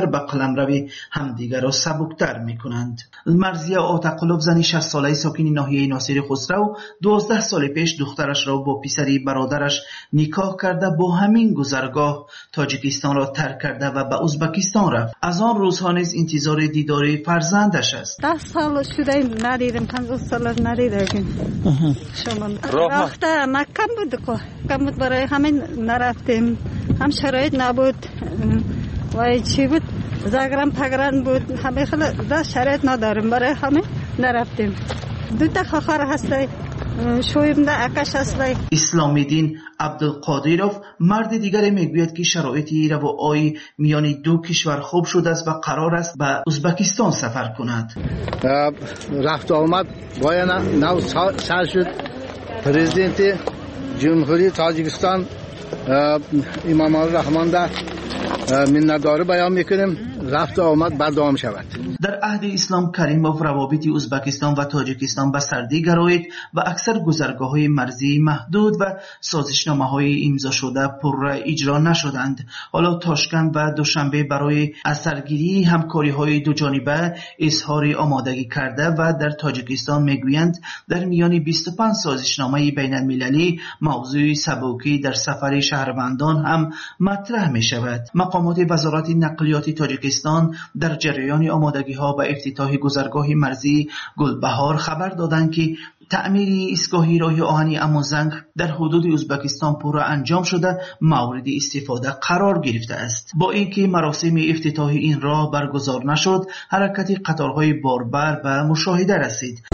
S8: سفر به قلمرو همدیگر را سبکتر می کنند. مرزیه آتاقلوف زنی شصت ساله ساکن ناحیه ناصر خسرو دوازده سال پیش دخترش را با پسری برادرش نکاح کرده با همین گذرگاه تاجیکستان را ترک کرده و به ازبکستان رفت. از آن روزها نیز انتظار دیدار فرزندش است.
S3: ده سال شده ندیدم، پنجاه سال ندیدم. شما رفته مکم بود که کم بود، برای همین نرفتیم. هم شرایط نبود و چی بود، زگرم پگرن بود، همه خیلی ده شرایط نداریم، برای همین نرفتیم. دو تا خواهر هستی، شویم ده اکش هستی.
S8: اسلامی دین عبدالقادیروف مرد دیگر میگوید که شرایطی روایی میان دو کشور خوب شده است و قرار است به ازبکستان سفر کند.
S9: رفت آمد باید نو سر شد. پرزیدنت جمهوری تاجیکستان امام الرحمن ده منتداره بیان میکنیم رفت آمد بعد دوام شود.
S8: در عهد اسلام کریموف روابط ازبکستان و تاجیکستان به سردی گرایید و اکثر گذرگاه‌های مرزی محدود و سازشنامه‌های امضا شده پر اجرا نشدند. حالا تاشکند و دوشنبه برای اثرگیری همکاری‌های دو جانبه اظهار آمادگی کرده و در تاجیکستان میگویند در میان بیست و پنج سازشنامه بین المللی موضوع سبوکی در سفر شهروندان هم مطرح می شود. مقامات وزارت نقلیات تاجیکستان در جریان آمادگی ها به افتتاح گذرگاه مرزی گلبهار خبر دادند که تعمیر ایستگاه راه آهن اموزنگ در حدود ازبکستان پورا انجام شده مورد استفاده قرار گرفته است. با اینکه مراسم افتتاح این راه برگزار نشد، حرکت قطارهای باربر به مشاهده رسید.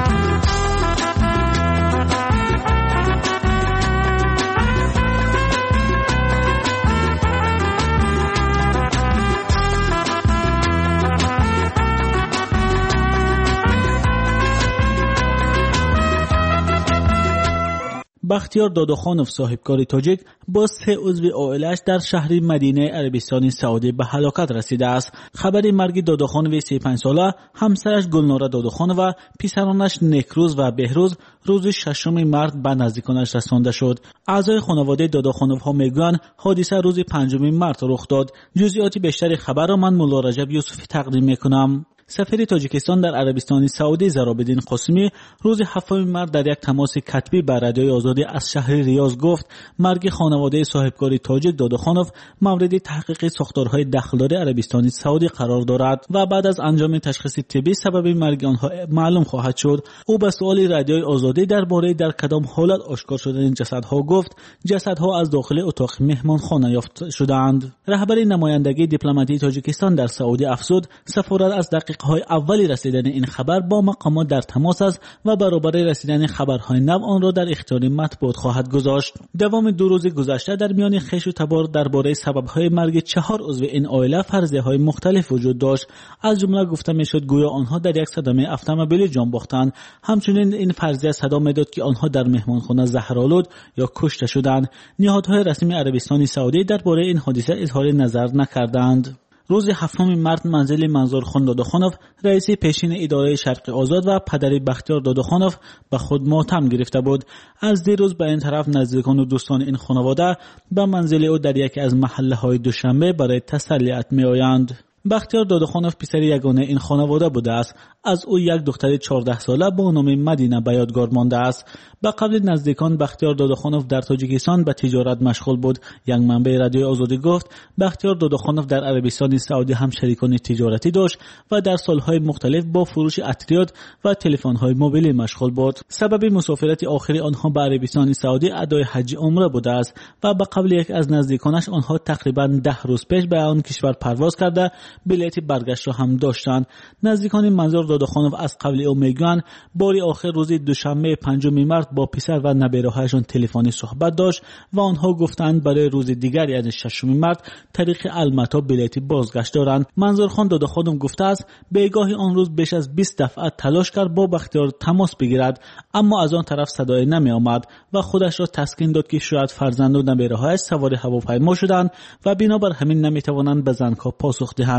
S6: بختیار دادخانوف صاحبکار تاجیک با سه عضو عائله‌اش در شهر مدینه عربستان سعودی به هلاکت رسیده است. خبر مرگ دادخانوف سی و پنج ساله، همسرش گلناره دادخانوف و پسرانش نکروز و بهروز روز ششم مارس به نزدیکانش رسانده شد. اعضای خانواده دادخانوف ها میگویند حادثه روز پنجم مارس رخ داد. جزئیات بیشتر خبر را من مولا رجب یوسفی تقدیم میکنم. سفیر تاجیکستان در عربستان سعودی زرابالدین قاسمی روز هفتم مارس در یک تماس کتبی با رادیوی آزادی از شهر ریاض گفت مرگ خانواده صاحبکار تاجیک دادخانوف مورد تحقیق ساختارهای داخلدار عربستان سعودی قرار دارد و بعد از انجام تشخیص طبی سبب مرگ آنها معلوم خواهد شد. او به سوال رادیوی آزادی درباره در کدام حالت آشکار شدن جسدها گفت جسدها از داخل اتاق مهمانخانه یافت شدند. رهبر نمایندگی دیپلماتی تاجیکستان در سعودی افزود سفارت از دقیق های اولی رسیدن این خبر با مقامات در تماس است و برابر رسیدن خبرهای نو آن را در اختیار مطبوعات خواهد گذاشت. دوام دو روز گذشته در میان خش و تبار درباره سبب‌های مرگ چهار عضو این عائله فرضیه‌های مختلف وجود داشت. از جمله گفته میشد گویا آنها در یک صدمه اتومبیلی جان باختند. همچنین این فرضیه صدا میداد که آنها در مهمانخانه زهرآلود یا کشته شدند. نهادهای رسمی عربستان سعودی درباره این حادثه اظهار نظر نکردند. روز هفتم مارس منزل منظورخان دادخانوف رئیس پیشین اداره شرق آزاد و پدر بختیار دادخانوف به خود ماتم گرفته بود. از دیروز به این طرف نزدیکان و دوستان این خانواده به منزل او در یکی از محله های دوشنبه برای تسلیت می آیند. بختیار دادخانوف پسر یگانه این خانواده بوده است. از او یک دختر چهارده ساله با نام مدینه به یادگار مانده است. به قبل نزدیکان بختیار دادخانوف در تاجیکستان به تجارت مشغول بود. یک منبع رادیو آزادی گفت بختیار دادخانوف در عربستان سعودی هم شریکان تجارتی داشت و در سالهای مختلف با فروش اتریاد و تلفن‌های موبیلی مشغول بود. سبب مسافرت آخری آنها به عربستان سعودی ادای حج عمره بوده است و به قبل یک از نزدیکانش آنها تقریبا ده روز پیش به آن کشور پرواز کرده بلیت برگشت را هم داشتند. نزدیکان منظور دادخانوف از قبل او میگویند باری آخر روز دوشنبه پنجم مارس با پسر و نبیره‌هایشان تلفنی صحبت داشت و آنها گفتند برای روز دیگر یعنی ششم مارس طریق المتا بلیت بازگشت دارند. منظور خان دادخانوف گفته است بیگاهی آن روز بیش از بیست دفعه تلاش کرد با بختیار تماس بگیرد اما از آن طرف صدای نمی آمد و خودش را تسکین داد که شاید فرزند و نبیره‌هایش سوار هواپیما شدند و بنابر همین نمی توانند به زنگ‌ها پاسخ دهند.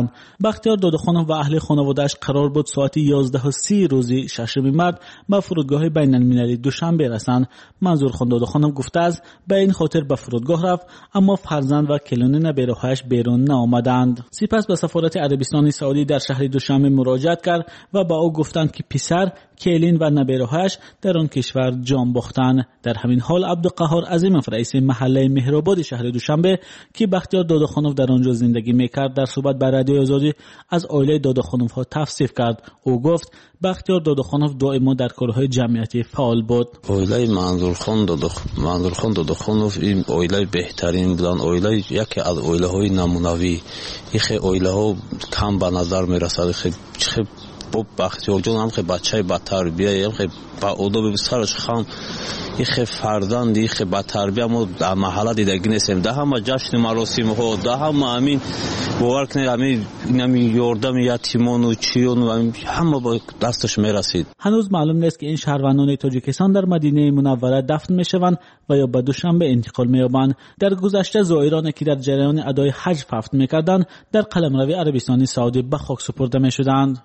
S6: کردند. بختیار دادخانov و اهل خانواده‌اش قرار بود ساعت یازده و سی روز ششم مارس به فرودگاه بین‌المللی دوشنبه رسند. منظور خان دادخانov گفته است به این خاطر به فرودگاه رفت، اما فرزند و کلون نبیره‌هایش بیرون نآمدند. سپس به سفارت عربستان سعودی در شهر دوشنبه مراجعه کرد و با او گفتند که پسر، کلین و نبیره‌هایش در آن کشور جان باختند. در همین حال عبدالقهار عظیمов رئیس محله مهرآباد شهر دوشنبه که بختیار دادخانov در آنجا زندگی میکرد در صحبت با رادیو آزادی از عائله دادخانov ها تفسیر کرد. او گفت بختیار دادخانov دائما در کارهای جمعیتی فعال بود.
S10: عائله منظورخان دادخ منظورخان دادخانov این عائله بهترین بودن. عائله یکی از عائله های نمونوی. این عائله ها کم به نظر میرسد. خیلی با بختیار جان هم خیلی بچه با تربیه، هم خیلی با آداب بسیارش خام، این خیلی فرزند، این خیلی با تربیه. ما در محله دیدگی نیستیم. ده همه جشن مراسم ها، ده همه همین باور کنید همین همین یاردم یتیمان و چیون و همه با دستش میرسید.
S6: هنوز معلوم نیست که این شهروندان تاجیکستان در مدینه منوره دفن میشوند و یا به دوشنبه انتقال مییابند. در گذشته زائرانی که در جریان ادای حج فوت میکردند در قلمرو عربستان سعودی به خاک سپرده میشدند.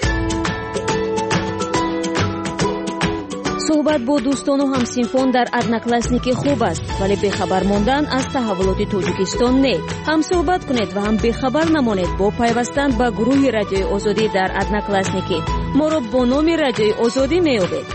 S1: صحبت با دوستان و همسینفان در ادناکلاسنیکی خوب است، ولی بخبر ماندن از تحولات تاجیکستان نه. هم صحبت کنید و هم بخبر نمانید با پیوستن به گروه رادیوی آزادی در ادناکلاسنیکی. ما را با نام رادیوی آزادی میابید.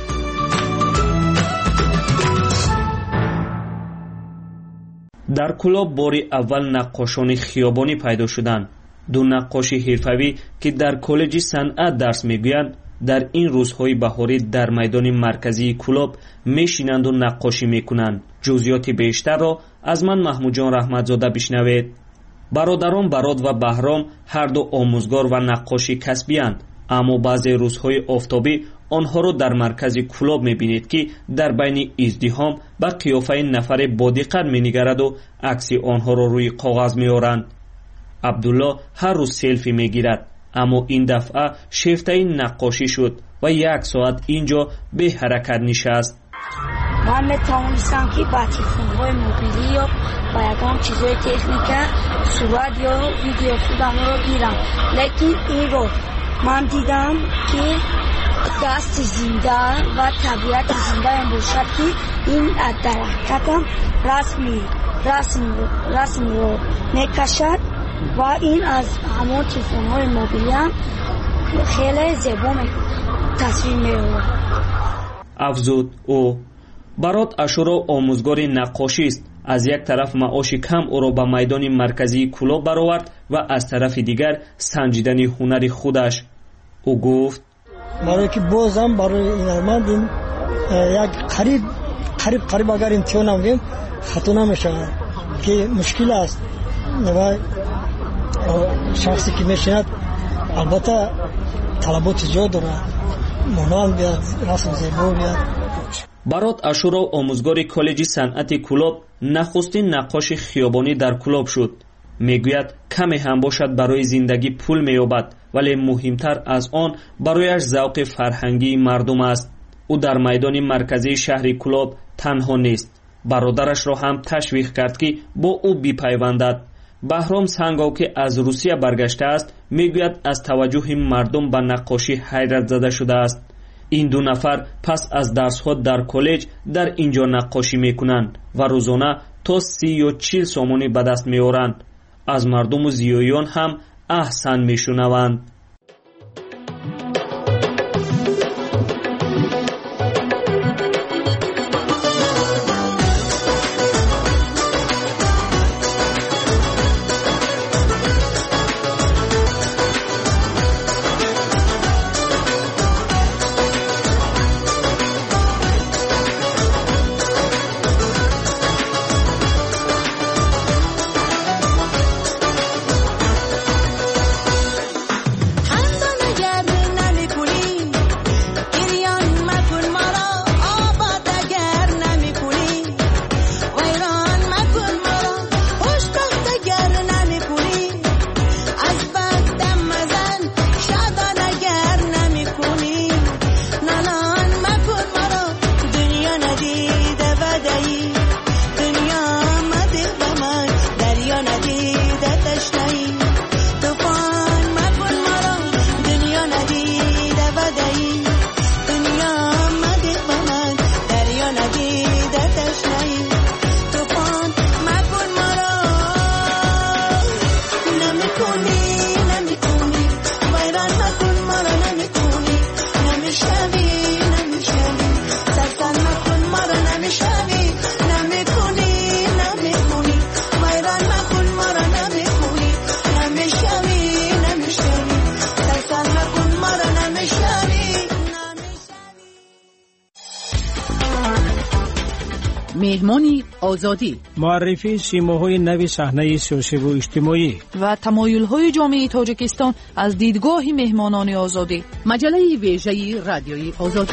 S13: در کلاب باری اول نقاشان خیابانی پیدا شدند. دو نقاش حرفه‌ای که در کالج صنعت درس میگویند در این روزهای بهاری در میدان مرکزی کلاب میشینند و نقاشی میکنند. جزئیات بیشتر را از من محمود جان رحمتزاده بشنوید. برادران براد و بهرام هر دو آموزگار و نقاشی کسبی اند، اما بعضی روزهای آفتابی آنها را در مرکز کلاب میبینید که در بین ازدحام به قیافه نفر بادیقر مینگرد و عکس آنها را روی کاغذ میآورند. عبدالله هر روز سلفی میگیرد، اما این دفعه شیفته این نقاشی شد و یک ساعت اینجا به حرکت نشست.
S14: من میتوانستم که با تلفن‌های موبیلی یا با یکم چیزهای تکنیک صورت یا ویدیو خودم رو گیرم، لیکن این رو من دیدم که دست زنده و طبیعت زنده این باشد که این در حرکتم رسمی رسم رسم رو میکشد و این از همون تلفن‌های موبیلی هم خیلی زیبا تصویر می‌آورد.
S13: افزود او. برات اشورا آموزگار نقاشی است. از یک طرف معاش کم او را به میدان مرکزی کلاب برآورد و از طرف دیگر سنجیدن هنر خودش. او گفت
S15: برای که بازم برای این ارماندیم یک قریب قریب قریب اگر امتحانم بیم خطا نمیشه که مشکل است و شخصی که میشیند البته طلبات زیاد داره، مونان بیاد، رسم زیبا بیاد.
S13: برات اشورا آموزگار کالج صنعت کلاب نخستین نقاش خیابانی در کلاب شد. میگوید کمی هم باشد برای زندگی پول مییابد، ولی مهمتر از آن برایش ذوق فرهنگی مردم است. او در میدان مرکزی شهر کلاب تنها نیست. برادرش را هم تشویق کرد که با او بپیوندد. بهرام سنگاو که از روسیه برگشته است میگوید از توجه مردم به نقاشی حیرت زده شده است. این دو نفر پس از درس ها در کالج در اینجا نقاشی میکنند و روزانه تا سی و چیل سامانی به دست میآورند. از مردم و زیایان هم احسن میشنوند.
S22: مهمانی آزادی،
S7: معرفی سیماهای نو صحنه سیاسی و اجتماعی
S22: و تمایل‌های جامعه تاجیکستان از دیدگاه مهمانان آزادی. مجله ویژه رادیوی آزادی.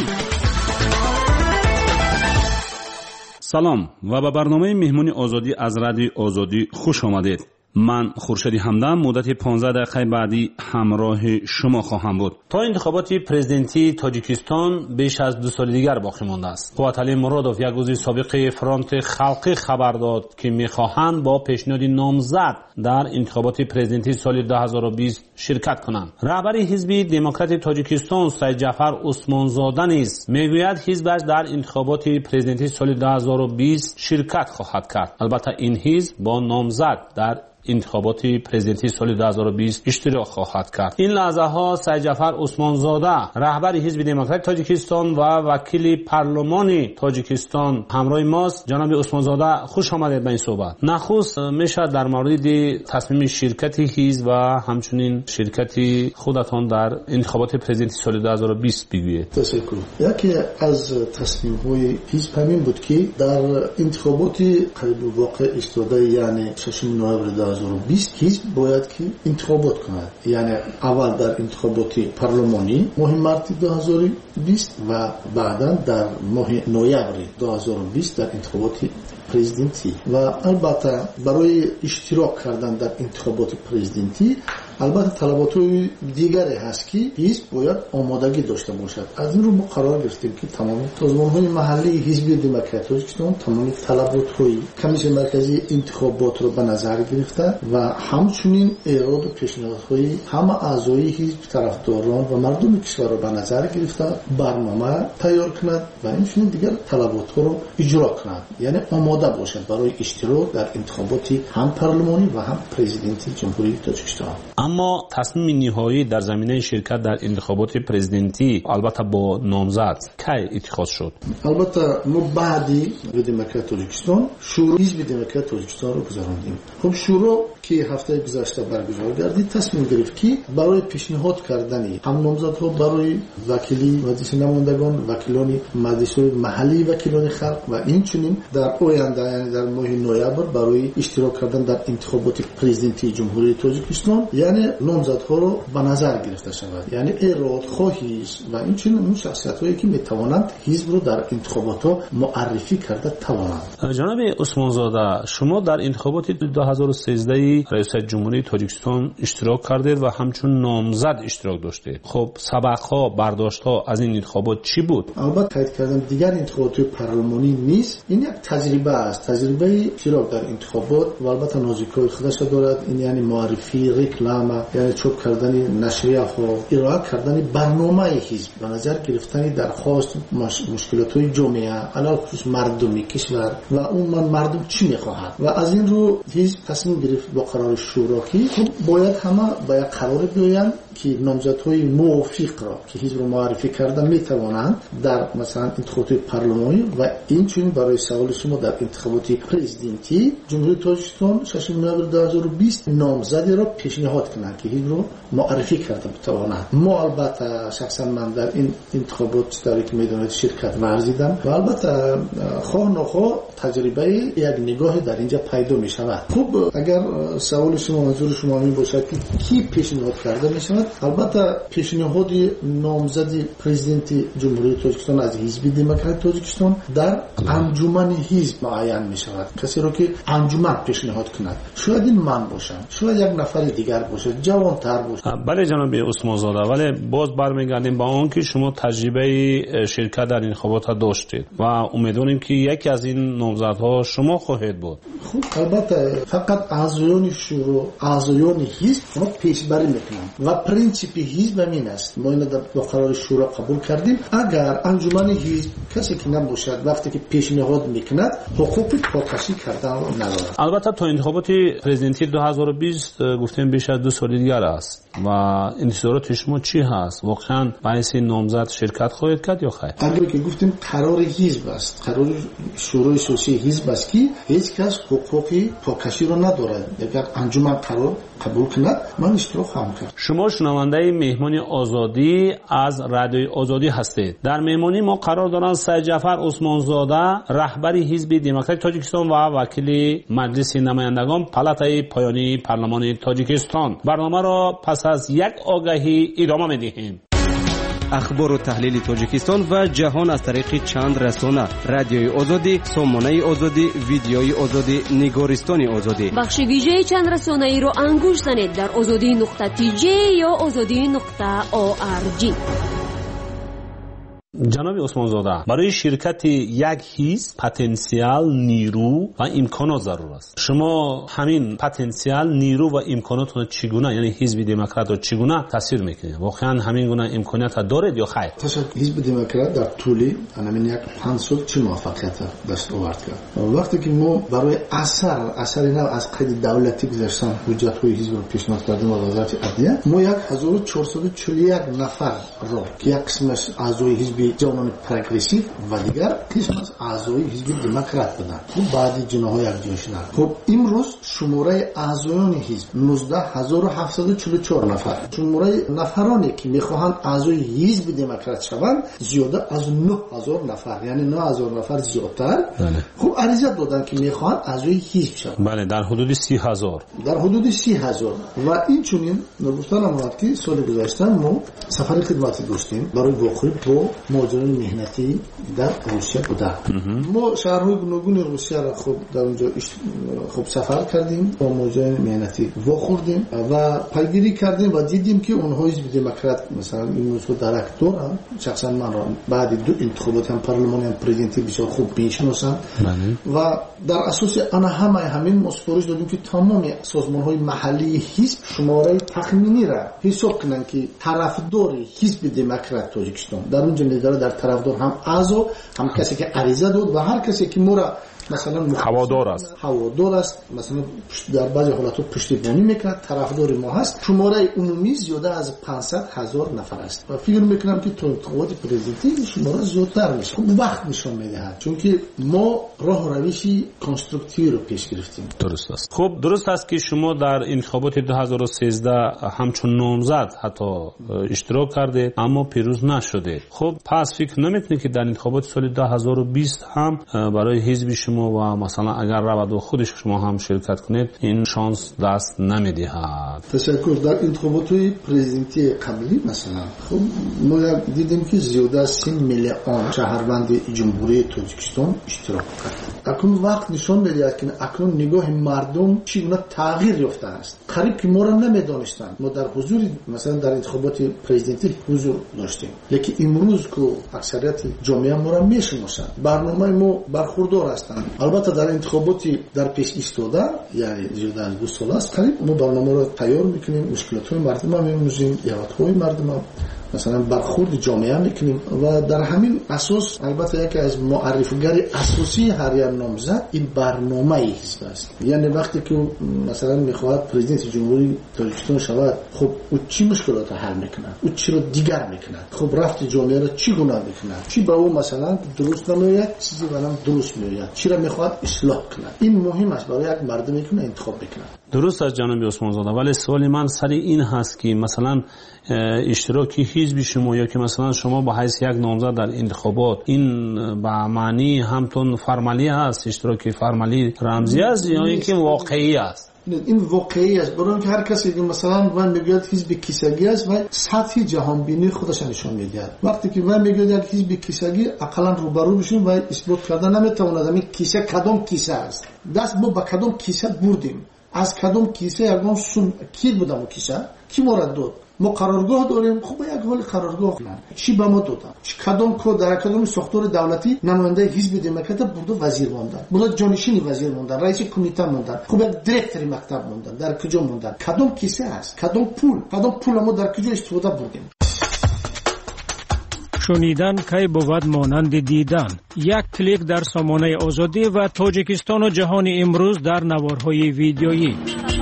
S4: سلام و به برنامه مهمانی آزادی از رادیو آزادی خوش آمدید. من خورشید همدم مدت پانزده دقیقه بعدی همراه شما خواهم بود. تا انتخابات پرزیدنتی تاجیکستان بیش از دو سال دیگر باقی مانده است. قوت علی مرادوف یک عضو سابق فرانت خلقی خبر داد که می‌خواهند با پیشنهاد نامزد در انتخابات پرزیدنتی سال دو هزار و بیست شرکت کنند. رهبر حزب دموکرات تاجیکستان سید جعفر عثمانزاده نیز میگوید حزبش در انتخابات پرزیدنتی سال دو هزار و بیست شرکت خواهد کرد. البته این حزب با نامزد در انتخابات پرزیدنتی سال دو هزار و بیست اشتراک خواهد کرد. این لحظه ها سید جعفر عثمانزاده رهبر حزب دموکرات تاجیکستان و وکیل پارلمانی تاجیکستان همراه ماست. جناب عثمانزاده خوش آمدید به این صحبت. نخست میشه در مورد تصمیم شرکت حزب و همچنین شرکت خودتان در انتخابات پرزیدنتی سال دو هزار و بیست بگویید.
S11: تشکر. یکی از تصمیم های حزب همین بود که در انتخابات قریب واقع استاده یعنی ششم نوامبر دو هزار و بیست حزب باید که انتخابات کند، یعنی اول در انتخابات پارلمانی ماه مارت دو هزار و بیست و بعدا در ماه نوامبر دو هزار و بیست در انتخابات پرزیدنتی. و البته برای اشتراک کردن در انتخابات پرزیدنتی البته طلبات دیگری هست که حزب باید آمادگی داشته باشد. از این رو ما قرار گرفتیم که تمام سازمان‌های محلی حزب دموکرات تاجیکستان تمام طلبات‌های کمیسیون مرکزی انتخابات رو به نظر گرفته و همچنین ایراد و پیشنهادهای همه اعضای حزب، طرفداران و مردم کشور رو به نظر گرفته برنامه تیار کند و همچنین دیگر طلبات رو اجرا کند، یعنی آماده باشد برای اشتراک در انتخابات هم پارلمانی و هم پرزیدنتی جمهوری تاجیکستان.
S4: اما تصمیم نهایی در زمینه شرکت در انتخابات پرزیدنتی البته با نامزد کی اتخاذ شد؟
S11: البته ما بعدی دموکرات تاجیکستان شورای حزب دموکرات تاجیکستان رو گذراندیم. خب شورا که هفته گذشته برگزار گردید تصمیم گرفت که برای پیشنهاد کردن هم نامزدها برای وکیلی مجلس نمایندگان، وکیلان مجلس محلی، وکیلان خلق و اینچنین در آینده یعنی در ماه نوامبر برای اشتراک کردن در انتخابات پرزیدنتی جمهوری تاجیکستان یعنی نامزدها رو به نظر گرفته شود، یعنی ایراد خواهی و اینچنین اون شخصیت‌هایی که میتوانند حزب رو در انتخابات معرفی کرده توانند.
S4: جناب عثمانزاده، شما در انتخابات دو هزار و سیزده رئیس جمهوری تاجیکستان اشتراک کردید و همچون نامزد اشتراک داشتید. خب سبق‌ها، برداشت‌ها از این انتخابات چی بود؟
S11: البته تایید کردن دیگر انتخابات پارلمانی نیست، این یک تجربه است، تجربه اشتراک در انتخابات و البته نازک‌های خودش دارد. این یعنی معرفی، رکلام، یعنی چوب کردن نشریه‌ها، ارائه کردن برنامه حزب، به نظر گرفتن درخواست مشکلات‌های جامعه، علاوه خصوص مردمی کشور و اون من مردم چی می‌خواهند و از این رو حزب تصمیم گرفت با قرار شورا که خب باید همه باید قرار بیایند که نامزدهای موافق را که حزب رو معرفی کردن میتوانند در مثلا انتخابات پارلمانی و اینچنین برای سوال شما در انتخابات پرزیدنتی جمهوری تاجیکستان ششم نوامبر دو هزار و بیست نامزدی را پیشنهاد کنند که حزب رو معرفی کرده بتوانند. ما البته شخصا من در این انتخابات در که میدانید شرکت ورزیدم و البته خواه نخواه تجربه یک نگاه در اینجا پیدا می شود. خب اگر سوال شما منظور شما این باشد که کی پیشنهاد کرده می شود، البته پیشنهاد نامزد پرزیدنت جمهوری تاجیکستان از حزب دموکرات تاجیکستان در انجمن حزب معین می شود. کسی رو که انجمن پیشنهاد کند، شاید این من باشم، شاید یک نفر دیگر باشه، جوان‌تر باشه.
S4: بله جناب عثمانزاده، ولی باز برمیگردیم با اون که شما تجربه شرکت در انتخابات داشتید و امیدواریم که یکی از این نامزدها شما خواهید بود.
S11: خب البته فقط اعضایان شورا، اعضایان حزب ما پیشبری میکنیم و پرینسیپ حزب همین است. ما اینو در قرار شورا قبول کردیم. اگر انجمن حزب کسی که نباشد وقتی که پیشنهاد میکند حقوق پاکشی کردن ندارد.
S4: البته تا انتخابات پرزیدنتی دو هزار و بیست گفتیم بیش از دو سال دیگر است و انتظارات شما چی هست؟ واقعا بحث نامزد شرکت خواهید کرد یا خیر؟
S11: اگر که گفتیم قرار حزب است، قرار شورای سیاسی حزب است که هیچ کس حقوقی پاکشی رو ندارد. اگر انجمن قرار قبول کند من اشتراک خواهم کرد.
S4: شما شنونده مهمانی آزادی از رادیوی آزادی هستید. در مهمانی ما قرار دارند سید جعفر عثمانزاده رهبر حزب دموکرات تاجیکستان و وکیل مجلس نمایندگان پالاتای پایانی پارلمان تاجیکستان. برنامه را پس از یک آگهی ادامه می‌دهیم.
S7: اخبار و تحلیل تاجیکستان و جهان از طریق چند رسانه: رادیوی آزادی، سامانه آزادی، ویدیوی آزادی، نگارستان آزادی.
S1: بخش ویژه چند رسانه ای رو انگوش زنید در آزادی نقطه تی جی یا آزادی نقطه او آر جی.
S4: جناب عثمانزاده، برای شرکت یک حزب پتانسیل، نیرو و امکانات ضرور است. شما همین پتانسیل، نیرو و امکانات رو چگونه، یعنی حزب دموکرات رو چگونه تصویر میکنید؟ واقعا همین گونه امکانات دارید یا خیر؟
S11: تشکر. حزب دموکرات در طول همین یک پنج سال چه موفقیت دست آورد کرد؟ وقتی که ما برای اثر اثر نه از قید دولتی گذاشتن حجت های حزب رو پیشنهاد کردیم و وزارت عدلیه، ما یک هزار و چهارصد و چهل و یک نفر را که یک قسمش اعضای حزب جوانان پروگرسیو و دیگر قسم از اعضای حزب دموکرات بودند. خب بعد جناهای یک شدند. خب امروز شماره اعضایان حزب نوزده هزار و هفتصد و چهل و چهار نفر. شماره نفرانی که میخواهند اعضای حزب دموکرات شوند زیاده از نه هزار نفر، یعنی نه هزار نفر زیادتر.
S4: بله.
S11: خب عریضه دادن که میخواهند اعضای حزب شوند.
S4: بله، در حدود سی هزار.
S11: در حدود سی هزار. و این چنین نگفتن امروز که سال گذشته ما سفر خدمتی داشتیم برای واقعی با مهاجران مهنتی در روسیه بوده. ما شهرهای گوناگون روسیه را خوب در اونجا خوب سفر کردیم، با مهاجران مهنتی واخوردیم و پیگیری کردیم و دیدیم که اونها حزب دموکرات مثلا این موضوع درک دارن. شخصا من را بعد دو انتخابات هم پارلمانی هم پرزیدنتی بسیار خوب میشناسم و در اساس آن همه همین مسئولیت دادیم که تمام سازمان‌های محلی حزب شماره تخمینی را حساب کنن که طرفدار حزب دموکرات تاجیکستان در اونجا می‌داره، در طرفدار هم اعضا هم کسی که عریضه داد و هر کسی که مورا مثلا
S4: هوادار است
S11: هوادار است مثلا در بعضی حالات پشتیبانی میکنه، طرفدار ما هست. شماره عمومی زیاده از پانصد هزار نفر است و فکر میکنم که تو انتخابات پرزیدنتی شماره زیادتر میشه. خب وقت نشون میدهد چون که ما راه روشی کنستراکتیو رو پیش گرفتیم.
S4: درست است. خب درست است که شما در انتخابات دو هزار و سیزده همچون نامزد حتی اشتراک کردید اما پیروز نشدید. خب پس فکر نمیکنید که در انتخابات سال دو هزار و بیست هم برای حزب شما و مثلا اگر رود و خودش شما هم شرکت کنید این شانس دست نمیدهد؟
S11: تشکر. در انتخابات پرزیدنتی قبلی مثلا خب ما دیدیم که زیاده از سی میلیون شهروند جمهوری تاجیکستان اشتراک کرد. اکنون وقت نشان میدهد که اکنون نگاه مردم چگونه تغییر یافته است. قریب که ما را نمیدانستند. ما در حضور مثلا در انتخابات پرزیدنتی حضور داشتیم، لیکن امروز که اکثریت جامعه ما را میشناسند، برنامه ما برخوردار هستند. البته در انتخاباتی در پیش ایستاده یعنی زیاده از دو سال است قریب ما برنامه را تیار میکنیم، مشکلات‌های مردم را می‌آموزیم، یادهای مردم را مثلا برخورد جامعه میکنیم و در همین اساس البته یکی از معرفی‌گر اساسی هر یک نامزد این برنامه حزب است. یعنی وقتی که مثلا میخواهد پرزیدنت جمهوری تاجیکستان شود، خب او چی مشکلات حل میکنه، او چی رو دیگر میکنه، خب رفت جامعه را چی گونه میکنه، چی با او مثلا درست نمیاد، چیزی برام درست میاد، چی را میخواد اصلاح کنه. این مهم است برای یک مردمی که انتخاب بکنه.
S4: درست از جناب عثمانزاده، ولی سوال من سر این هست که مثلا اشتراکی حزب شما یا که مثلا شما با حیث یک نامزد در انتخابات این به معنی همتون فرمالی هست، اشتراکی فرمالی رمزی است یا اینکه واقعی است؟
S11: این واقعی است، برای اینکه هر کسی که مثلا من میگه حزب کیسگی است و سطح جهان بینی خودش نشون میده. وقتی که من میگه یک حزب کیسگی اقلا روبرو بشیم و اثبات کردن نمیتواند این کیسه کدام کیسه است، دست ما با کدام کیسه بردیم، از کدام کیسه یکم سون کی بودم و کیسه کی مورد داد. ما قرارگاه داریم، خب یک ولی قرارگاه چی به ما دادن، چی کدام کو در کدام ساختار دولتی نماینده حزب دموکرات برده وزیر موندن، برده جانشین وزیر موندن، رئیس کمیته موندن، خب یک دیرکتور مکتب موندن، در کجا موندن، کدام کیسه است، کدام پول، کدام پول ما در کجا استفاده بردیم.
S12: شنیدن کی بود مانند دیدن. یک کلیک در سامانه آزادی و تاجیکستان و جهان امروز در نوارهای ویدیویی.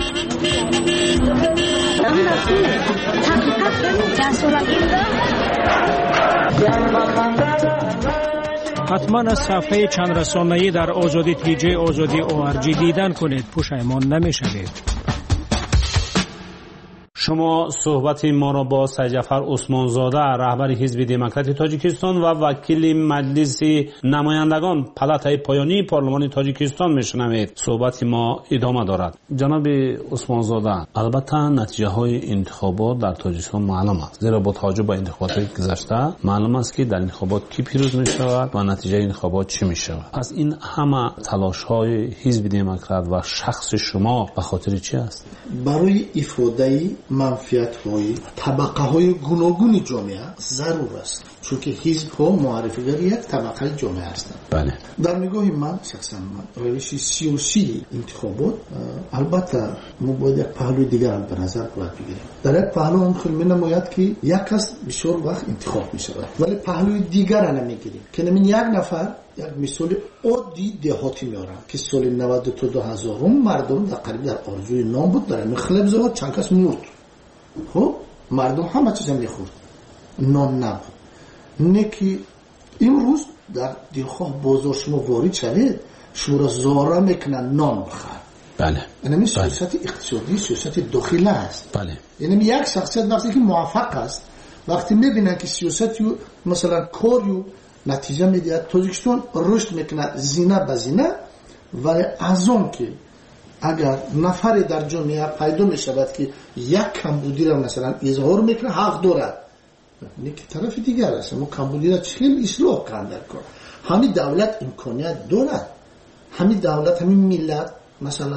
S12: حتما از صفحه چند رسانه‌ای در آزادی تی جی آزادی او آر جی دیدن کنید، پشیمان نمی‌شوید.
S4: شما صحبت ما را با سید جعفر عثمانزاده رهبر حزب دموکرات تاجیکستان و وکیل مجلس نمایندگان پلاتای پایانی پارلمان تاجیکستان میشنوید. صحبت ما ادامه دارد. جناب عثمانزاده، البته نتیجه های انتخابات در تاجیکستان معلوم است، زیرا با توجه به انتخابات گذشته معلوم است که در انتخابات کی پیروز می شود و نتیجه انتخابات چی می شود. پس این همه تلاش های حزب دموکرات و شخص شما به خاطر چی است؟
S11: برای افاده منفعت های طبقه های گوناگون جامعه ضرور است، چون که حزب ها معرفیگر یک طبقه جامعه هستند.
S4: بله.
S11: در نگاه من شخصا من روش سیاسی انتخابات البته ما باید یک پهلوی دیگر به نظر باید بگیریم. در یک پهلو هم خیلی می نماید که یک کس بسیار وقت انتخاب می شود، ولی پهلوی دیگر را نمیگیریم که نمین یک نفر یک مثال عادی دهاتی میارم که سال نود و دو هزار مردم در قریب در آرزوی نام بود، در مخلب زود چند کس مرد. خب مردم همه چیز هم میخورد، نام نبود. نه که امروز در دلخواه بازار شما وارد شوید، شما را زاره میکنن نام بخر.
S4: بله.
S11: اینمی سیاست اقتصادی، سیاست داخلی است.
S4: بله.
S11: اینمی یک شخصیت وقتی که موفق است، وقتی میبینن که سیاست یو مثلا کاریو نتیجه میدهد، تاجیکستان رشد میکنه زینه به زینه، ولی از اون که اگر نفری در جامعه پیدا میشود که یک کمبودی را مثلا اظهار میکنه حق دارد، نه که طرف دیگر است. ما کمبودی را چیل اصلاح کردن کن. همین دولت امکانیت دارد، همین دولت همین ملت مثلا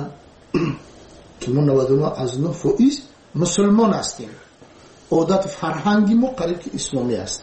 S11: که ما نود و نه از نه فائز مسلمان هستیم، عادت فرهنگی ما قریب که اسلامی است.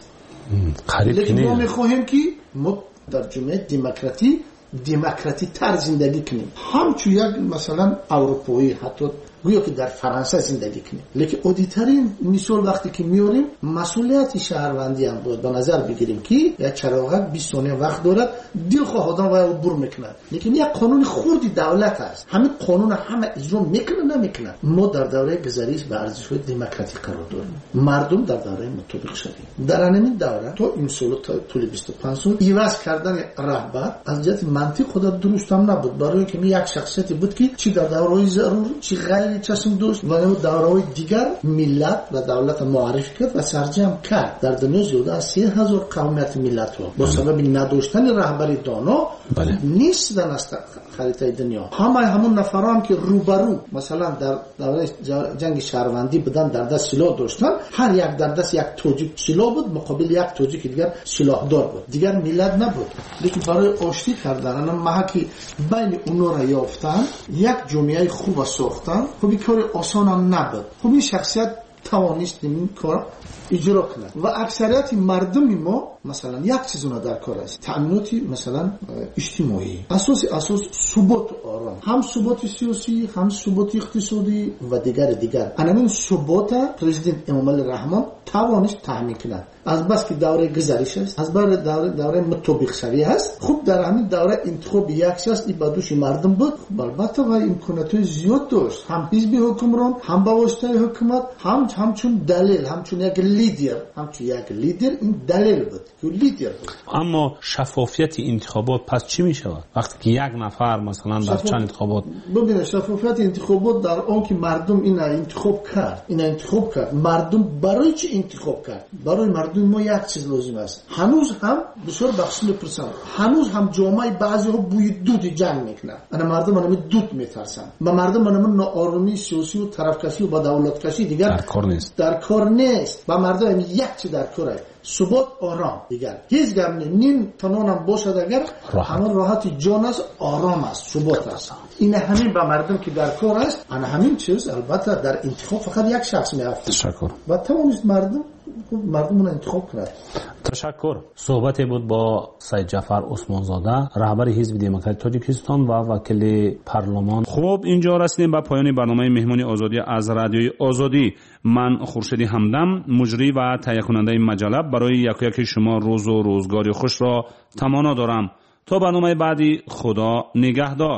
S11: لیکن ما میخواهیم که ما در جامعه دموکراتی دموکراتی تر زندگی کنیم، همچون یک مثلا اروپایی حتی گویا که در فرانسه زندگی کنیم. لیکن عادی‌ترین مثال وقتی که میاریم مسئولیت شهروندی هم باید به نظر بگیریم که یک چراغک بیست ثانیه وقت دارد، دلخواه آدم و بر میکنه. لیکن یک قانون خردی دولت است، همین قانون همه اجرا میکنه نمیکنه. ما در دوره گذشته به ارزش‌های دموکراتیک قرار داریم، مردم در دوره مطابق شدیم. در همین دوره تا این سال تا طول بیست و پنج سال ایواز کردن رهبر از جهت منطق خود درست هم نبود، برای که یک شخصیتی بود که چی در دوره‌های ضرور چی غیر چشم دوست و دوره‌های دیگر ملت و دولت معرفی کرد و سرجم کرد. در دنیا زیاده از سه هزار قومیت ملت ها با سبب نداشتن رهبری دانا نیستن از خریطه دنیا. همه همون نفران که روبرو مثلا در دوره جنگ شهروندی بودن در دست سلاح داشتن، هر یک در دست یک توجیک سلاح بود مقابل یک توجیک دیگر سلاح دار بود، دیگر ملت نبود. لیکن برای آشتی کردن محکی بین اونا را یافتن، یک جامعه خوب ساختن. خب کار آسان هم نبود. خب این شخصیت توانست این کار اجرا کنه و اکثریت مردم ما مثلا یک چیز اون در کار است، تأمیناتی مثلا اجتماعی، اساس اساس ثبات آرام، هم ثبات سیاسی هم ثبات اقتصادی و دیگر دیگر. همین ثبات پرزیدنت امامعلی رحمان توانست تامین کنه. از بس که دوره گذشته است، از بر دوره دوره مطابق شوی است. خوب در همین دوره انتخاب یک شخص ایبادوش مردم بود، خب البته و امکانات زیاد داشت، هم حزب حکمران هم با واسطه حکومت، هم همچون دلیل، همچون یک لیدر، همچون یک لیدر این دلیل بود که لیدر بود.
S4: اما شفافیت انتخابات پس چی می شود وقتی که یک نفر مثلا در چند انتخابات؟
S11: ببینید شفافیت انتخابات در آن که مردم این انتخاب کرد، این انتخاب کرد، مردم برای چی انتخاب کرد؟ برای مردم ما یک چیز لازم است. هنوز هم بسیار بخش میپرسن، هنوز هم جامعه بعضی ها بوی دود جنگ میکنن. انا مردم منم دود میترسن و مردم منم ناآرامی سیاسی و طرفکشی و با دولت کشی دیگر
S4: در کار نیست،
S11: در کار نیست و مردم یک چیز در کاره، ثبات آرام. دیگر هیچ گم نیم تنانم باشد اگر همون راحت جان است، آرام است، ثبات است. این همین با مردم که در کار است. انا همین چیز البته در انتخاب فقط یک شخص میافته.
S4: تشکر.
S11: و تمامش مردم مردم رو انتخاب کنند.
S4: تشکر. صحبت بود با سید جعفر عثمانزاده رهبر حزب دموکرات تاجیکستان و وکیل پارلمان. خب اینجا رسیدیم به پایان برنامه مهمانی آزادی از رادیوی آزادی. من خورشید همدم مجری و تهیه کننده مجله برای یک یک شما روز و روزگاری خوش را تمنا دارم. تا برنامه بعدی خدا نگهدار.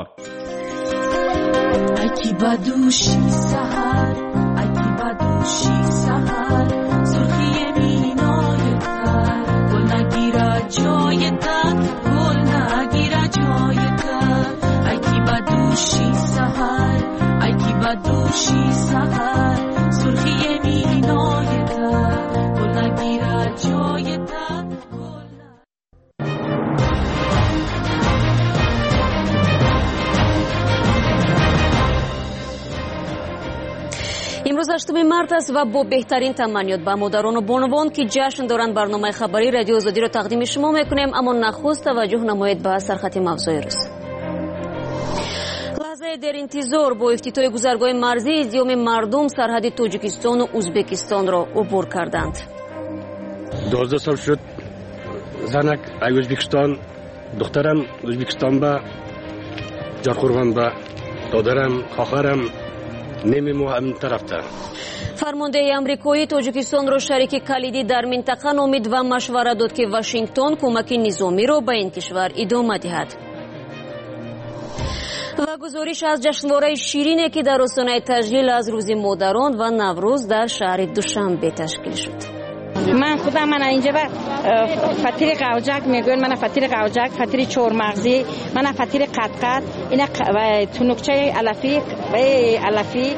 S21: اکی بدوشی سحر، اکی بدوشی سحر، سرخی مینای تر، گل نگیره جای تر، گل نگیره جای تر. اکی بدوشی سحر، اکی بدوشی سحر، سرخی مینای تر گل نگیرد جای تر.
S1: امروز هشتم مارت است و با بهترین تمنیات به مادران و بانوان که جشن دارند برنامه خبری رادیو آزادی را تقدیم شما میکنیم. اما نخست توجه نمایید به سرخط موضوع روز. لحظه در انتظار با افتتاح گذرگاه مرزی ازدیام مردم سرحد تاجیکستان و ازبکستان را عبور کردند.
S17: دوازده سال شد زنک ای ازبکستان، دخترم ازبکستان با جارخورغان با دادرم خواهرم نمیمو همین طرفته.
S1: فرمانده امریکایی تاجیکستان را شریک کلیدی در منطقه نامید و مشورت داد که واشنگتن کمک نظامی را به این کشور ادامه دهد. و گزارش از جشنواره شیرینی که در آستانه تجلیل از روز مادران و نوروز در شهر دوشنبه تشکیل شد.
S18: من خودم من اینجا با فطیر قوجک میگوین، من فطیر قوجک، فطیر چهارمغزی، من فطیر قطقط، اینا و تونکچه علفی و علفی.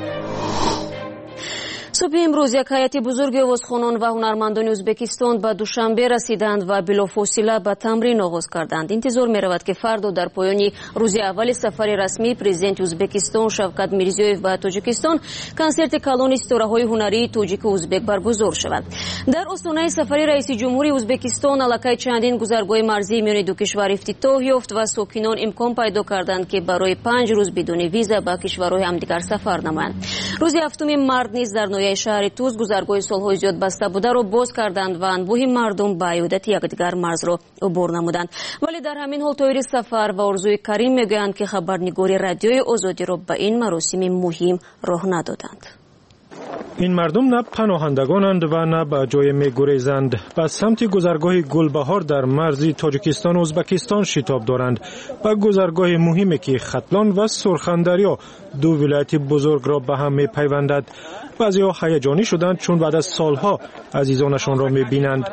S1: صبح امروز یک هیئت بزرگ آوازخوانان و هنرمندان ازبکستان به دوشنبه رسیدند و بلافاصله به تمرین آغاز کردند. انتظار می رود که فردا در پایان روز اول سفر رسمی پرزیدنت ازبکستان شوکت میرزیویف به تاجیکستان کنسرت کلان ستاره‌های هنری تاجیک و ازبک برگزار شود. در آستانه سفر رئیس جمهوری ازبکستان علاقه چندین گذرگاه مرزی میان دو کشور افتتاح یافت و ساکنان امکان پیدا کردند که برای پنج روز بدون ویزا به کشورهای همدیگر سفر نمایند. روز هفتم مارد نیز در نویای شهر توز گذرگاه سالهای زیاد بسته بوده را باز کردند و انبوه مردم به عودت یکدیگر مرز را عبور نمودند. ولی در همین حال طایر سفر و آرزوی کریم میگویند که خبرنگاری رادیوی آزادی را به این مراسم مهم راه ندادند.
S12: این مردم نه پناهندگانند و نه به جای میگریزند. به سمت گذرگاه گلبهار در مرز تاجیکستان و ازبکستان شتاب دارند. به گذرگاه مهمی که ختلان و سرخندریا دو ولایت بزرگ را به هم میپیوندد. بعضی‌ها هیجانی شدند چون بعد از سالها عزیزانشان را میبینند.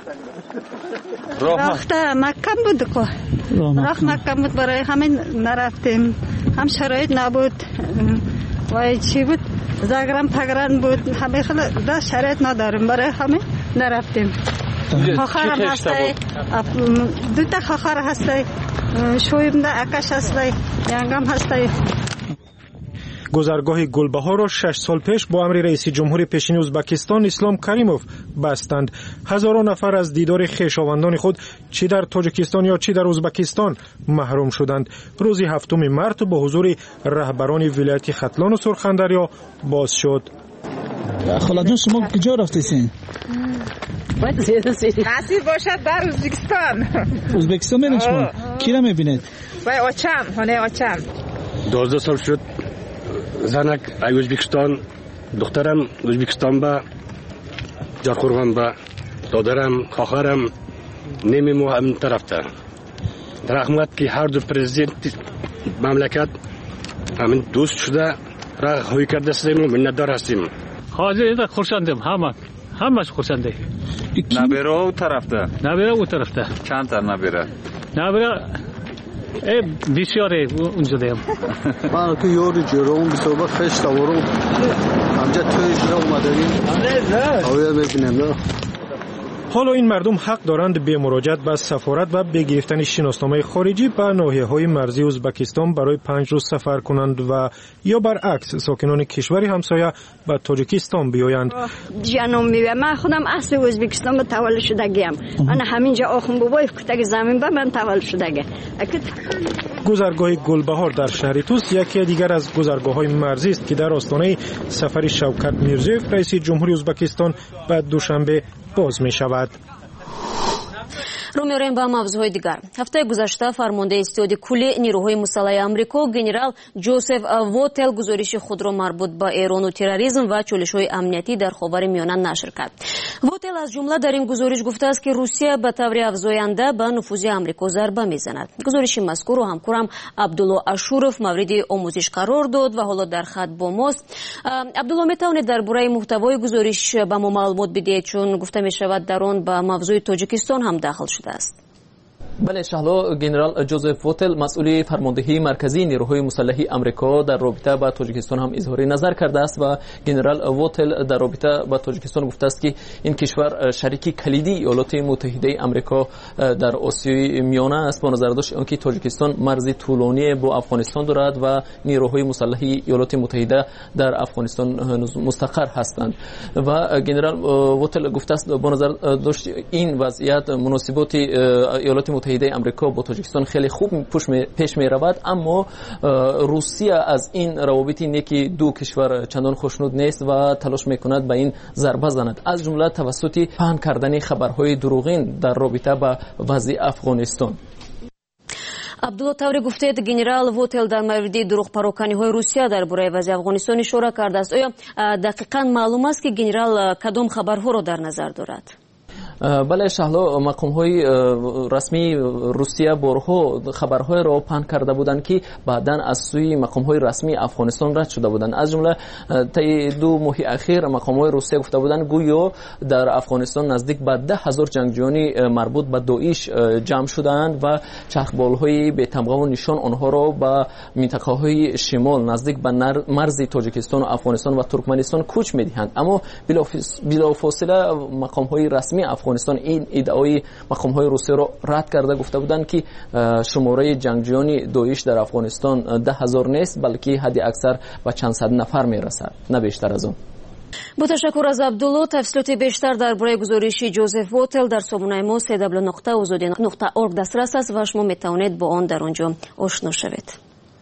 S3: راه مکم بود که راه مکم بود، برای همین نرفتیم. هم شرایط نبود و چی بود زگرم پگران بود، همه خیلی دا شرایط نداریم، برای همه نرفتیم. خواهرم هسته، دو تا خواهر هسته، شویم دا اکش هسته، ینگم هسته.
S12: گذرگاه گلبهار را شش سال پیش با امر رئیس جمهور پیشین ازبکستان اسلام کریموف بستند. هزاران نفر از دیدار خویشاوندان خود چی در تاجیکستان یا چی در ازبکستان محروم شدند. روز هفتم مارت با حضور رهبران ولایت ختلان و سرخندریا باز شد.
S6: خاله جان شما کجا رفتین؟
S16: نصیب باشد در ازبکستان.
S6: ازبکستان میرین شما؟ کی را میبینید؟
S16: وای آچم، خانه آچم.
S17: دوازده سال شد زنک ای ازبکستان، دخترم ازبکستان با جارخورغان با دادرم خواهرم نمیمو همین طرفته. رحمت که هر دو پرزیدنت مملکت همین دوست شده را هوی کرده سیم و منتدار هستیم.
S20: حاضر خورسندم، همه همش خورسنده.
S23: نبیره او طرفته؟
S20: نبیره او طرفته.
S23: چند تا نبیره؟
S20: نبیره ای بسیاره اونجا دیم.
S24: من که یاری جرام بسیار خش تورم همجا تویش را اومدیم آویه بکنیم.
S12: حالا این مردم حق دارند به مراجعت به سفارت و به گرفتن شناسنامه خارجی به ناحیه‌های مرزی ازبکستان برای پنج روز سفر کنند و یا برعکس ساکنان کشور همسایه به تاجیکستان بیایند.
S18: جانم میوه من خودم اصل ازبکستان به تولد شدگیم. من همینجا آخون بابای کتک زمین به من تولد شدگه.
S12: گذرگاه گلبهار در شهر توس یکی دیگر از گذرگاه‌های مرزی است که در آستانه سفر شوکت میرزیویف رئیس جمهوری ازبکستان به دوشنبه باز می شود.
S1: رو می‌ریم با موضوع دیگر. هفته گذشته فرمانده استعداد کلی نیروهای مسلح آمریکا گنرال جوزف ووتل گزارش خود را مربوط به ایران و تروریسم و چالش‌های امنیتی در خاورمیانه نشر کرد. ووتل از جمله در این گزارش گفته است که روسیه به طور افزاینده به نفوذ آمریکا ضربه می‌زند. گزارش مذکور و همکارم عبدالله اشورов مورد آموزش قرار داد و حالا در خط با ماست. عبدالله می‌توانید درباره محتوای گزارش به ما معلومات بدهید چون گفته می‌شود در آن به موضوع تاجیکستان هم داخل شده است.
S2: بله شهلا گنرال جوزف ووتل مسئول فرماندهی مرکزی نیروهای مسلحی آمریکا در رابطه با تاجیکستان هم اظهار نظر کرده است و گنرال ووتل در رابطه با تاجیکستان گفته است که این کشور شریک کلیدی ایالات متحده آمریکا در آسیای میانه است با نظر داشت آنکه تاجیکستان مرزی طولانی با افغانستان دارد و نیروهای مسلحی ایالات متحده در افغانستان مستقر هستند و گنرال ووتل گفته است با نظر داشت این وضعیت مناسبات ایالات متحده آمریکا با تاجیکستان خیلی خوب پیش می رود، اما روسیه از این روابط نیکی دو کشور چندان خوشنود نیست و تلاش میکند به این ضربه زند، از جمله توسط پهن کردن خبرهای دروغین در رابطه با وضع افغانستان.
S1: عبدالله тавре гуфтед генерал вотел дар мавриди дурӯғпароканиҳои русия дар бораи вазъи афғонистон ишора кардааст. оё дақиқан маълум аст ки генерал кадом хабарҳоро дар назар дорад?
S2: بله شهلا مقام های رسمی روسیه بارها خبرهای را پهن کرده بودند که بعداً از سوی مقام های رسمی افغانستان رد شده بودند. از جمله طی دو ماه اخیر مقام های روسیه گفته بودند گویا در افغانستان نزدیک به ده هزار جنگجویان مربوط به داعش جمع شدند و چرخبال های به تمغه و نشان آنها را به منطقه های شمال نزدیک به مرز تاجیکستان و افغانستان و ترکمنستان کوچ میدهند. اما بلافاصله مقام های رسمی افغانستان این ادعای مقام های روسیه را رد کرده، گفته بودند که شماره جنگجویان داعش در افغانستان ده هزار نیست بلکه حد اکثر به چند صد نفر میرسد، نه بیشتر از آن.
S1: با تشکر از عبدالله. تفصیلات بیشتر درباره گزارش جوزف ووتل در سامانه ما سی دبلیو نقطه آزادی نقطه اورگ دسترس است و شما میتوانید با آن در آنجا آشنا شوید.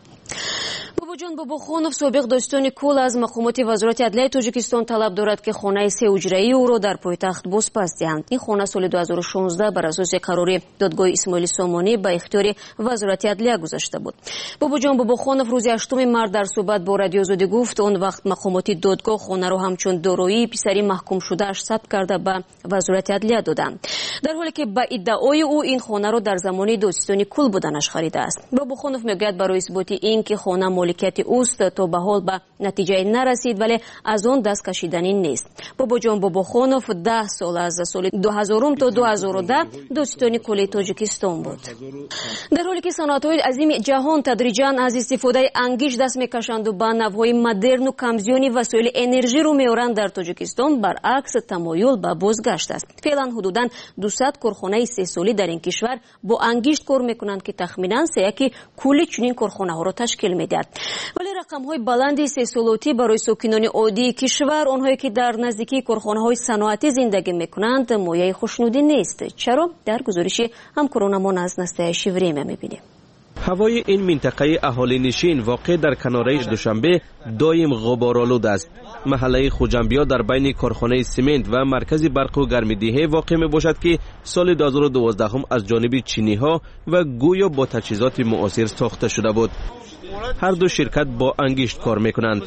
S1: باباجон бобохонов собиқ достони кул аз мақомоти вазорати адлияи тоҷикистон талаб дорад ки хонаи сеҳуҷраии ӯро дар пойтахт бозпас диҳанд. ин хона соли ду ҳазору шонздаҳ бар асоси қарори додгоҳи исмоили сомонӣ ба ихтиёри вазорати адлия гузашта буд. бобоҷон бобохонов рӯзи ҳаштуми март дар суҳбат бо радиои озодӣ гуфт он вақт мақомоти додгоҳ хонаро ҳамчун дороии писари маҳкумшудааш сабт карда ба вазорати адлия доданд, дар ҳоле ки ба иддаои ӯ ин хонаро дар замони достони кул буданаш харидааст. бобохонов мегӯяд барои исботи ин ки хона моликияти уст то ба ҳол ба натиҷае нарасид, вале аз он даст кашиданӣ нест. бобоҷон бобохонов даҳ сол аз соли ду ҳазорум то ду ҳазору даҳ достони кули тоҷикистон буд. дар ҳоле ки саноатҳои азими ҷаҳон тадриҷан аз истифодаи ангиш даст мекашанду ба навъҳои модерну камзиёни васоили энержиро меоранд, дар тоҷикистон баръакс тамоюл ба бозгашт аст. феълан ҳудудан дусад корхонаи сесолӣ дар ин кишвар бо ангишт кор мекунанд ки тахминан сеяки кули чунин корхонаҳоро ташкил медиҳад. вале рақамҳои баланди сесолотӣ барои сокинони оддии кишвар, онҳое ки дар наздикии корхонаҳои саноатӣ зиндагӣ мекунанд, мояи хушнудӣ нест. чаро? дар гузориши ҳамкоронамон аз настоящее время мебинем.
S5: ҳавои ин минтақаи аҳолинишин воқеъ дар канораи душанбе доим ғуборолуд аст. маҳаллаи хуҷамбиё дар байни корхонаи семент ва маркази барқу гармидиҳӣ воқеъ мебошад ки соли ду ҳазору дувоздаҳум аз ҷониби чиниҳо ва гӯё бо таҷҳизоти муосир сохта шуда буд. ҳар ду ширкат бо ангишт кор мекунанд.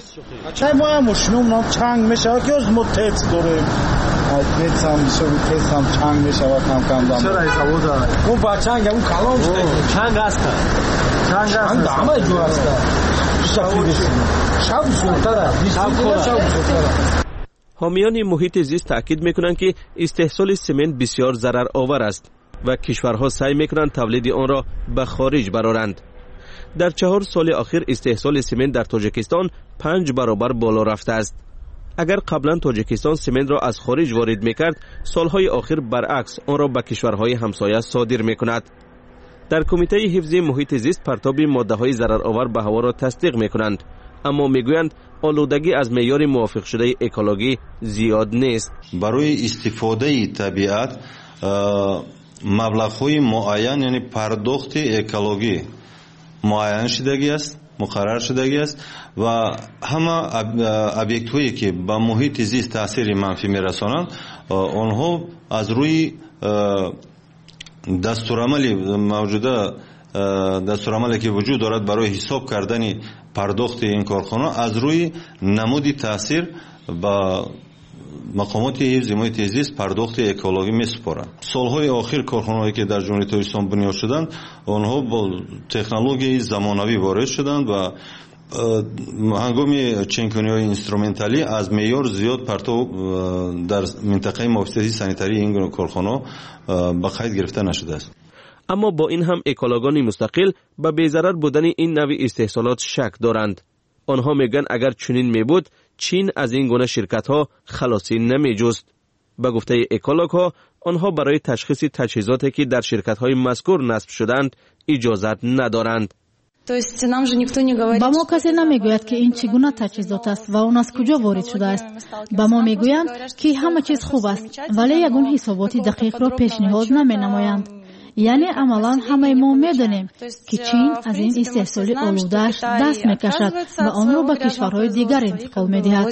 S5: حامیان محیط زیست تأکید میکنند که استحصال سمنت بسیار ضرر آور است و کشورها سعی میکنند تولید آن را به خارج برارند. در چهار سال اخیر استحصال سمنت در تاجیکستان پنج برابر بالا رفته است. اگر قبلا تاجیکستان سمنت را از خارج وارد میکرد، سالهای اخیر برعکس آن را به کشورهای همسایه صادر میکند. در کمیته حفظ محیط زیست پرتاب ماده‌های ضررآور به هوا را تصدیق میکنند، اما میگویند آلودگی از معیار موافق شده اکولوژی زیاد نیست.
S9: برای استفاده طبیعت مبلغ‌های معین، یعنی پرداخت اکولوژی معین شدگی است، مقرر شدگی است و همه ابیکت‌هایی که به محیط زیست تاثیر منفی میرسانند آنها از روی دستورالعملی موجوده دستورالعملی که وجود دارد برای حساب کردن پرداخت این کارخانه از روی نمودی تاثیر با مقامات حفظ محیط زیست پرداخت اکولوژی میسپارند. سالهای آخر کارخانه‌هایی که در جمهوری تاجیکستان بنیاد شدند آنها با تکنولوژی زمانوی وارد شدند و هنگام چنگ‌کنی‌های اینسترومنتالی از معیار زیاد پرتو در منطقه محافظتی سانیتاری این کارخانه به قید گرفته نشده است.
S5: اما با این هم اکولوگان مستقل به بی‌ضرر بودن این نوع استحصالات شک دارند. آنها میگن اگر چنین میبود چین از این گونه شرکت ها خلاصی نمیجست. به گفته اکولوگ ها آنها برای تشخیص تجهیزاتی که در شرکت های مذکور نصب شدند اجازت ندارند.
S22: با ما کسی نمیگوید که این چگونه تجهیزات است و اون از کجا وارد شده است. با ما میگویند که همه چیز خوب است ولی یگون حسابات دقیق را پیشنهاد نمی نمایند. یعنی عملا همه ما میدانیم که چین از این استحصال آلوده‌اش دست میکشد و آن را به کشورهای دیگر انتقال میدهد.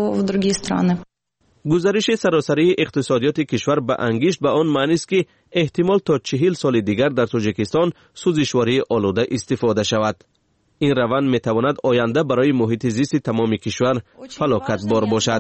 S5: گزارش سراسری اقتصادیات کشور به انگشت به آن معنی است که احتمال تا چهل سال دیگر در تاجیکستان سوزشواری آلوده استفاده شود. این روند میتواند آینده برای محیط زیست تمام کشور فلاکت بار باشد.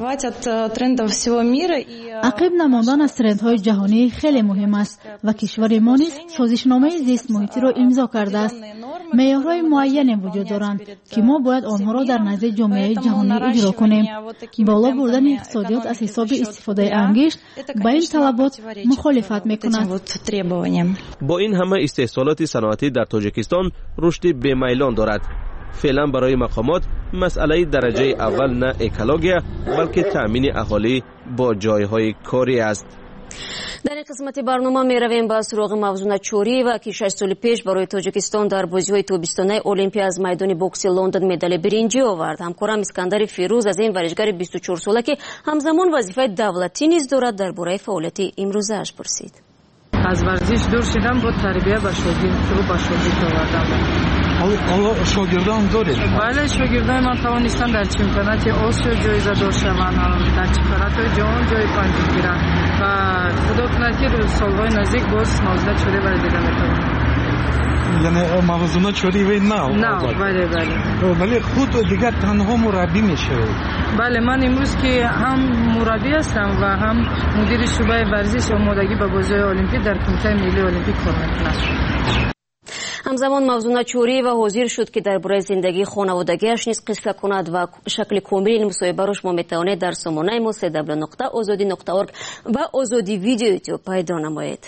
S22: عقب نماندن از ترندهای جهانی خیلی مهم است و کشور ما نیز سازشنامه زیست محیطی را امضا کرده است. معیارهای معینی وجود دارند که ما باید آنها را در نزد جامعه جهانی اجرا کنیم. بالا بردن اقتصادیات از حساب استفاده انگشت با این طلبات مخالفت میکند.
S5: با این همه استحصالات صنعتی در تاجیکستان رشد بی‌میلان دارد. فعلا برای مقامات مسئله درجه اول نه اکولوژی بلکه تأمین اهالی با جایهای کاری است.
S1: در این قسمت برنامه می رویم با سراغ موضوع چوری و که شش سال پیش برای تاجیکستان در بازی‌های تابستانه المپیا از میدان بوکس لندن مدال برنجی آورد. همکارم اسکندر فیروز از این ورزشکار بیست و چهار ساله که همزمان وظیفه دولتی نیز دارد درباره فعالیت امروزش پرسید.
S16: از ورزش دور شدم با تربیت به شاگرد شروع به شاگرد آوردم.
S24: حالا شاگردان دارید؟
S16: بله شاگردان من توانستن در چمپیونات آسیا جایزه دار شوند، در چمپیونات جهان جای پنجم گیرند و خدا کنه که سالهای نزدیک باز نوزده چوری برای دیده میتونم.
S24: یعنی موضوع چوری وی نه؟
S16: نه بله بله.
S24: ولی خود دیگر تنها مربی میشه؟
S16: بله من امروز که هم مربی هستم و هم مدیر شعبه ورزش آمادگی به بازی‌های المپیک در کمیته ملی المپیک کار میکنم.
S1: همزمان موضوع چوری و حاضر شد که درباره زندگی خانوادگیش نیز قصه کند و شکل کامل این مصاحبه را شما میتوانید در سامانه ما سه دبلیو نقطه آزادی نقطه اورگ و آزادی ویدیو یوتیوب پیدا نمایید.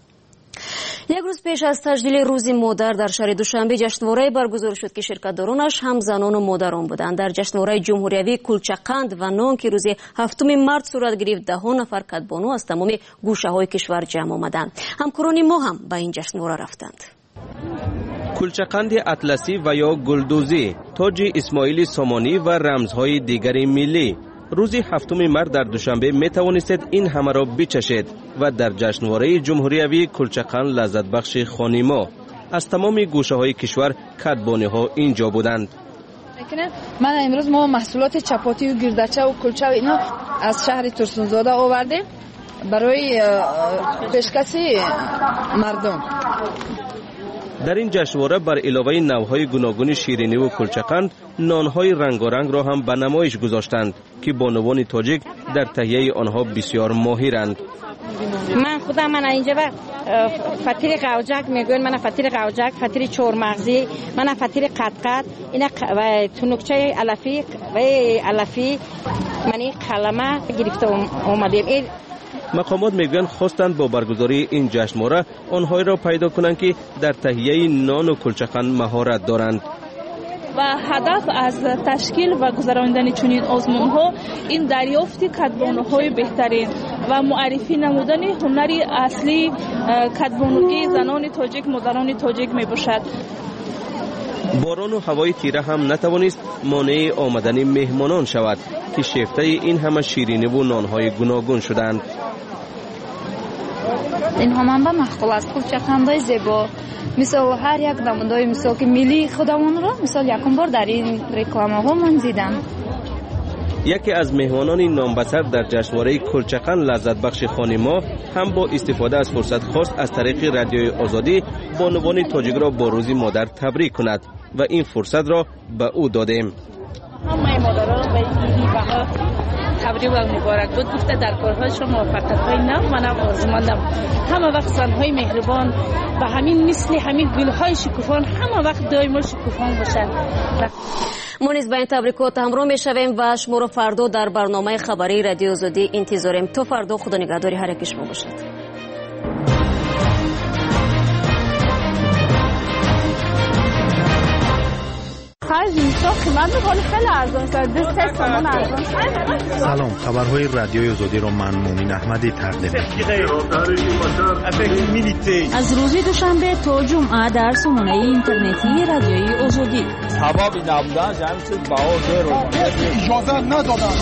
S1: یک روز پیش از تجلیل روز مادر در شهر دوشنبه جشنواره برگزار شد که شرکت‌دارانش هم زنان و مادران بودند. در جشنواره جمهوریوی کلچقند و نان که روز هفتم مارس صورت گرفت ده نفر کدبانو از تمام گوشه‌های کشور جمع آمدند. همکاران ما هم به این جشنواره رفتند.
S5: کلچقند اطلسی و یا گلدوزی، تاج اسماعیل سامانی و رمزهای دیگر ملی روز هفتم مارس در دوشنبه می توانستید این همه را بچشید و در جشنواره جمهوریوی کلچقند لذت بخش خانیما از تمام گوشه های کشور کدبانی ها اینجا بودند.
S8: من امروز ما محصولات چپاتی و گردچه و کلچه و اینا از شهر ترسونزاده آوردیم برای پیشکش مردم.
S5: در این جشنواره بر علاوه نوهای گوناگون شیرینی و کلچقند نانهای رنگارنگ را هم به نمایش گذاشتند که بانوان تاجیک در تهیه آنها بسیار ماهرند.
S18: من خودم من اینجا با فطیر قوجک میگوین، من فطیر قوجک، فطیر چهارمغزی، من فطیر قطقط، اینا و تنکچه علفی و علفی منی قلمه گرفته اومدیم.
S5: مقامات میگویند خواستند با برگزاری این جشنواره آنهایی را پیدا کنند که در تهیه نان و کلچقند مهارت دارند.
S10: و هدف از تشکیل و گذراندن چنین آزمون‌ها این دریافت کدبانوهای بهترین و معرفی نمودن هنری اصلی کدبانوگی زنان تاجیک مادران تاجیک میباشد.
S5: باران و هوای تیره هم نتوانست مانع آمدن مهمانان شود که شیفته این همه شیرینی و نانهای گوناگون شدند.
S8: اینها منبع مخول است. کلچقندهای زیبا مثال هر یک نمودهای مثال که ملی خودمون را مثال یکم بار در این رکلامه ها من دیدم.
S5: یکی از مهمانان نامبسر در جشنواره کلچقند لذت بخش خانیما هم با استفاده از فرصت خواست از طریق رادیوی آزادی بانوان تاجیک را با روز مادر تبریک کند و این فرصت را به او دادیم.
S10: همه مادرها را به این بها تبریک و مبارک بود. گفته در کارهایشان موفقیت‌های نو و نو آرزومندم. همه وقت زن‌های مهربان و همین مثل همین گل‌های شکوفان همه وقت دائما شکوفان باشند.
S1: ما نیز با این تبریکات همراه می‌شویم و شما را فردا در برنامه خبری رادیو آزادی انتظاریم. تا فردا خدا نگهداری هر یک شما باشد.
S13: پنج لیتر قیمت میکنه خیلی ارزان است. دو تومان ارزان.
S14: سلام، خبرهای رادیوی آزادی را من مومن احمدی تقدیم می‌کنم.
S15: از روز دوشنبه تا جمعه در سامانه اینترنتی رادیوی آزادی.
S19: سبب نبودن جمع شد باور اجازه ندادن.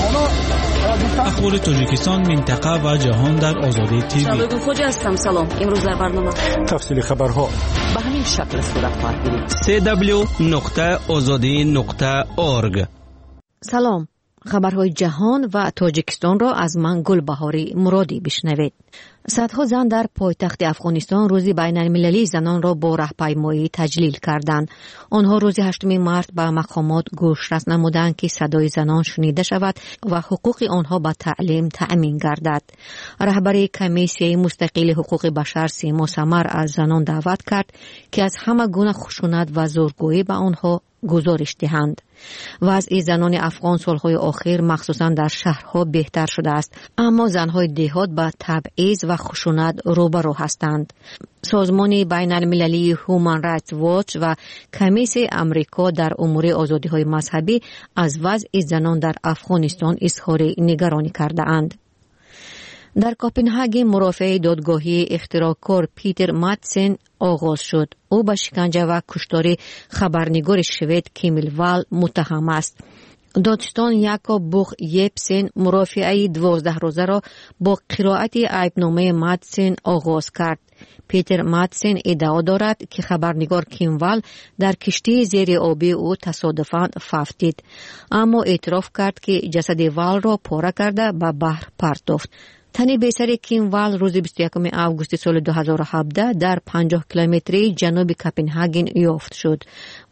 S6: اخبار تاجیکستان، منطقه و جهان در آزادی تیوی.
S1: شبگون خوجه هستم. سلام. امروز در برنامه
S12: تفصیل خبرها
S25: به همین شکل صورت خواهد گرفت.
S5: سی دبلیو نقطه آزادی نقطه اورگ.
S26: سلام. خبرهای جهان و تاجیکستان را از من گلبهاری مرادی بشنوید. صدها زن در پایتخت افغانستان روز بین المللی زنان را با راهپیمایی تجلیل کردند. آنها روز هشتم مارس به مقامات گوشرس نمودند که صدای زنان شنیده شود و حقوق آنها به تعلیم تأمین گردد. رهبر کمیسیه مستقل حقوق بشر سیما سمر از زنان دعوت کرد که از همه گونه خشونت و زورگویی به آنها گزارش دهند. وضع زنان افغان سالهای آخر مخصوصا در شهرها بهتر شده است، اما زنهای دهات با تبعیض و خشونت روبرو هستند. سازمان بین المللی هومن رایتس واچ و کمیسیون امریکا در امور آزادی‌های مذهبی از وضع زنان در افغانستان اظهار نگرانی کرده اند. در کوپنهاگن مرافع دادگاهی اختراعکار پیتر ماتسن آغاز شد. او به شکنجه و کشتار خبرنگار شوید کیمیل وال متهم است. دادستان یاکوب بوخ یپسن مرافعه دوازده روزه را با قرائت عیبنامه ماتسن آغاز کرد. پیتر ماتسن ادعا دارد که خبرنگار کیم وال در کشتی زیر آبی او تصادفاً فافتید، اما اعتراف کرد که جسد وال را پاره کرده به بحر پرتافت. تنی بیسر کیم وال روز بیست و یکم آگوست سال دو هزار و هفده در پنجاه کیلومتری جنوب کوپنهاگن یافت شد.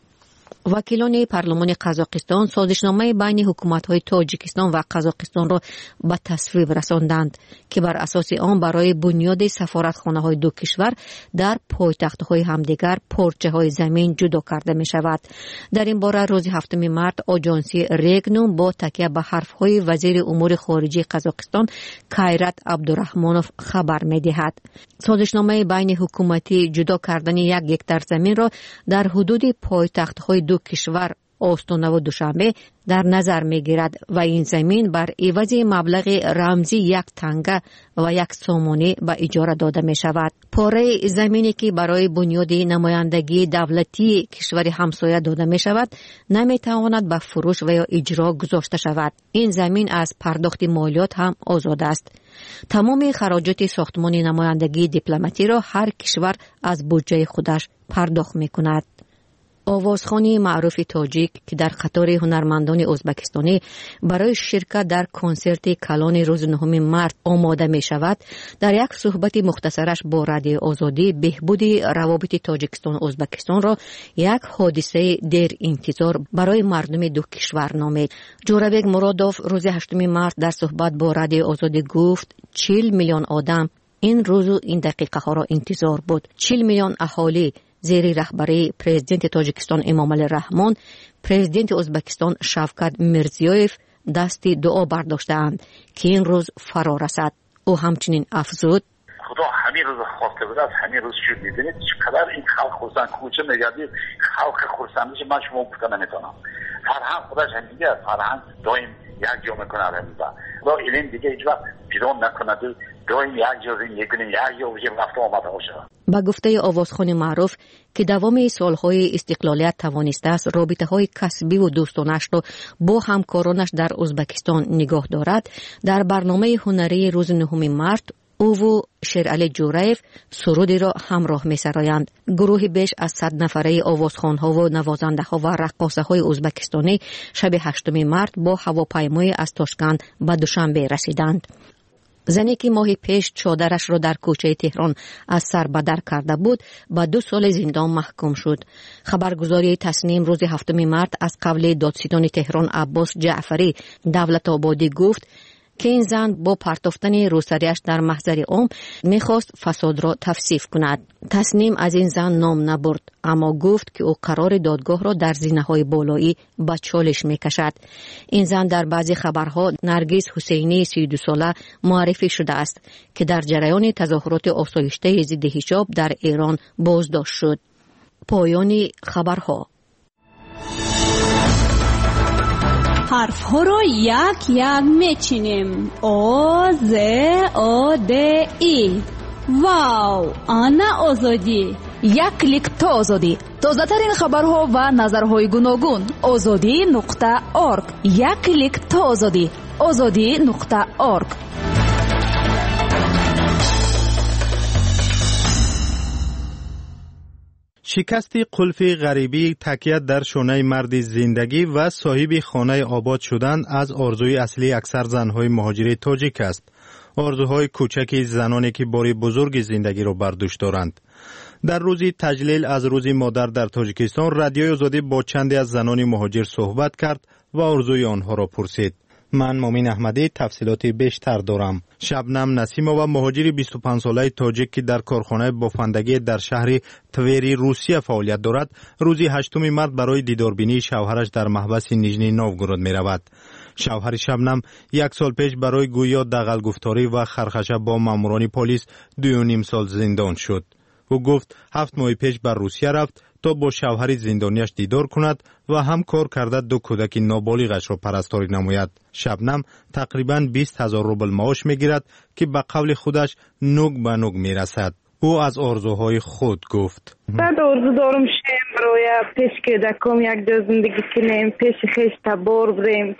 S26: وکیلان پارلمان قزاقستان سازشنامه بین حکومت‌های تاجیکستان و قزاقستان را به تصویب رساندند که بر اساس آن برای بنیاد سفارتخانه‌های دو کشور در پایتخت‌های همدیگر پارچه‌های زمین جدا کرده می‌شود. در این باره روز هفتم مارس آژانسی رگنوم با تکیه به حرف‌های وزیر امور خارجه قزاقستان کایرات عبدالرحمانوف خبر می‌دهد. سازشنامه بین حکومتی جدا کردن یک هکتار زمین را در حدود پایتخت‌های دو کشور آستانه و دوشنبه در نظر می گیرد و این زمین بر عوض مبلغ رمزی یک تنگه و یک سامانه به اجاره داده می شود. پاره زمینی که برای بنیاد نمایندگی دولتی کشور همسایه داده می شود نمی تواند به فروش و یا اجرا گذاشته شود. این زمین از پرداخت مالیات هم آزاد است. تمام خراجات ساختمان نمایندگی دیپلماتی را هر کشور از بودجه خودش پرداخت می کند. آوازخوانی معروف تاجیک که در قطار هنرمندان ازبکستانی برای شرکت در کنسرت کلان روز نهم مارس آماده می شود، در یک صحبت مختصرش با رادیو آزادی بهبود روابط تاجیکستان و ازبکستان را یک حادثه دیر انتظار برای مردم دو کشور نامید. جورابک مرادوف روز هشتم مارس در صحبت با رادیو آزادی گفت چهل میلیون آدم این روز و این دقیقه ها را انتظار بود. چهل میلیون اهالی زیر رهبری پرزیدنت تاجیکستان امامعلی رحمان، پرزیدنت ازبکستان شوکت میرزیویف دست دعا برداشتند که این روز فرا رسد. او همچنین افزود
S27: خدا همین روز خواسته بود، از همین روز شد. میدونید چقدر این خلق خرسند کوچه میگردید، خلق خرسند میشه. من شما گفتن نمیتونم. فرهنگ خودش هم دیگه فرهنگ دایم یک جا میکنه رمیزه خدا ایلین دیگه هیچ وقت بیرون نکنه، دایم یک جا زندگی کنیم، یک جا بشیم رفت آمده باشه.
S26: با گفته آوازخوان معروف که دوام سالهای استقلالیت توانسته است رابطه‌های کسبی و دوستانش را با همکارانش در ازبکستان نگاه دارد، در برنامه هنری روز نهم مارس او و شیرعلی جورایف سرودی را همراه می سرایند. گروه بیش از صد نفره آوازخوان‌ها و نوازنده‌ها و رقاصه‌های ازبکستانی شب هشتم مارس با هواپیمای از تاشکند به دوشنبه رسیدند. زنی که ماه پیش چادرش را در کوچه تهران از سر به در کرده بود با دو سال زندان محکوم شد. خبرگزاری تسنیم روز هفتم مارس از قبل دادستان تهران عباس جعفری دولت آبادی گفت که این زن با پرتافتن روسریش در محضر عام میخواست فساد را تفسیف کند. تسنیم از این زن نام نبرد، اما گفت که او قرار دادگاه را در زینه‌های بالایی به چالش میکشد. این زن در بعضی خبرها نرگس حسینی سی و دو ساله معرفی شده است که در جریان تظاهرات آسایشته ضد حجاب در ایران بازداشت شد. پایان خبرها.
S15: حرف ها رو یک یک میچینیم. آ ز آ د ای. واو، آنا آزادی.
S3: یک کلیک تا آزادی. تازه ترین خبرها و نظرهای گوناگون. آزادی نقطه ارگ. یک کلیک تا آزادی. آزادی نقطه ارگ.
S14: شکست قلف غریبی تکیه در شانه مرد زندگی و صاحب خانه آباد شدن از آرزوی اصلی اکثر زنهای مهاجر تاجیک است. آرزوهای کوچکی زنانی که باری بزرگ زندگی را بر دوش دارند. در روزی تجلیل از روزی مادر در تاجیکستان، رادیوی آزادی با چندی از زنان مهاجر صحبت کرد و آرزوی آنها را پرسید. من مومین احمدی تفصیلات بیشتر دارم. شبنم نسیمова مهاجر بیست و پنج ساله تاجیک که در کارخانه بافندگی در شهر توری روسیه فعالیت دارد، روزی هشتم مارس برای دیداربینی شوهرش در محبس نیژنی نوگورود می رود. شوهر شبنم یک سال پیش برای گویا دغل گفتاری و خرخشه با ماموران پلیس دو و نیم سال زندان شد. او گفت هفت ماه پیش بر روسیه رفت تا با شوهر زندانیش دیدار کند و هم کار کرده دو کودک نابالغش را پرستاری نماید. شبنم تقریباً بیست هزار روبل معاش میگیرد که به قول خودش نوگ به نوگ میرسد. او از آرزوهای خود گفت.
S4: بعد آرزو دارم شیم برای پیش کودکام یک جا زندگی کنیم، پیش خیش تبار بریم،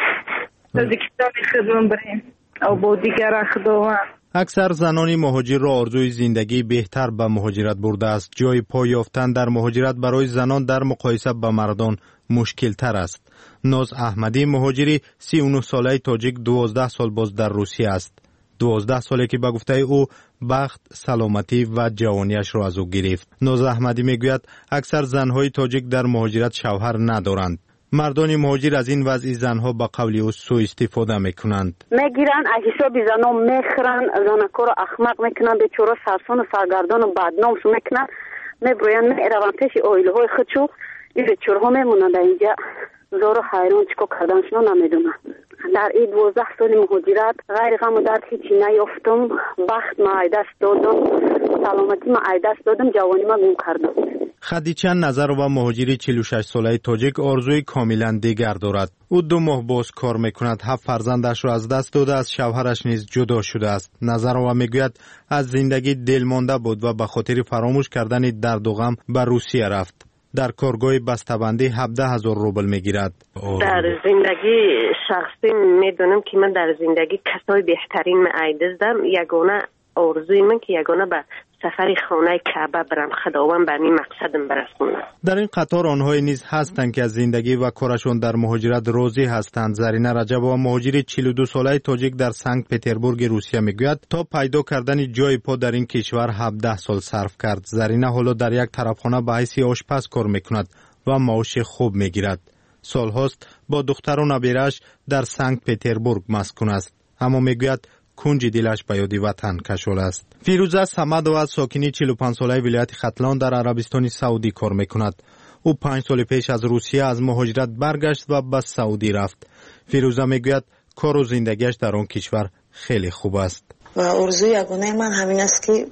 S4: تاجیکستان خدمت بریم او با دیگر خداوند.
S14: اکثر زنان مهاجر را آرزوی زندگی بهتر به مهاجرت برده است. جای پای یافتن در مهاجرت برای زنان در مقایسه با مردان مشکل تر است. ناز احمدی مهاجری سی و نه ساله تاجیک دوازده سال باز در روسیه است. دوازده ساله که به گفته او بخت، سلامتی و جوانیش را از او گرفت. ناز احمدی میگوید اکثر زنهای تاجیک در مهاجرت شوهر ندارند. مردان مهاجر از این وضع زنها با قول او سوء استفاده میکنند.
S7: میگیرن از حساب زنها میخرن، زنکو را احمق میکنن، بیچاره سرسون و سرگردان و بدنام شو میکنن، میبروین میرون پیش آیله های خودشو. این بیچاره ها میمونن در اینجا زار و حیران چیکار کردنشو نمیدونن. در این دوازده سال مهاجرت غیر غم و درد هیچی نیافتم. بخت ما ای دست دادم، سلامتی ما ای دست دادم، جوانی ما گم کردم.
S14: خدیجه نظر و مهاجری چهل و شش ساله تاجیک آرزوی کاملا دیگر دارد. او دو ماه باز کار میکند. هفت فرزندش را از دست داده، از شوهرش نیز جدا شده است. نظر و میگوید از زندگی دلمانده بود و به خاطر فراموش کردن درد و غم به روسیه رفت. در کارگاه بسته‌بندی هفده هزار روبل میگیرد.
S11: در زندگی شخصی میدونم که من در زندگی کسای بهترین می‌ایدزدم. یگانه آرزوی من که یگانه به سفر خانه کعبه برم، خداوند به این مقصدم برسونه.
S14: در این قطار آنهای نیز هستند که از زندگی و کارشون در مهاجرت راضی هستند. زرینه رجبova مهاجر چهل و دو ساله تاجیک در سنت پترزبورگ روسیه میگوید تا پیدا کردن جای پا در این کشور هفده سال صرف کرد. زرینه حالا در یک طرفخانه به حیث آشپز کار میکند و معاش خوب میگیرد. سالهاست با دختر و نبیرش در سنت پترزبورگ مسکون است، اما میگوید کنج دلش به یاد وطن کشول است. فیروزه صمدova ساکنی چهل و پنج ساله ولایت ختلان در عربستان سعودی کار میکند. او پنج سال پیش از روسیه از مهاجرت برگشت و به سعودی رفت. فیروزه میگوید کار و زندگیش در آن کشور خیلی خوب است.
S17: و آرزوی یگانه من همین است که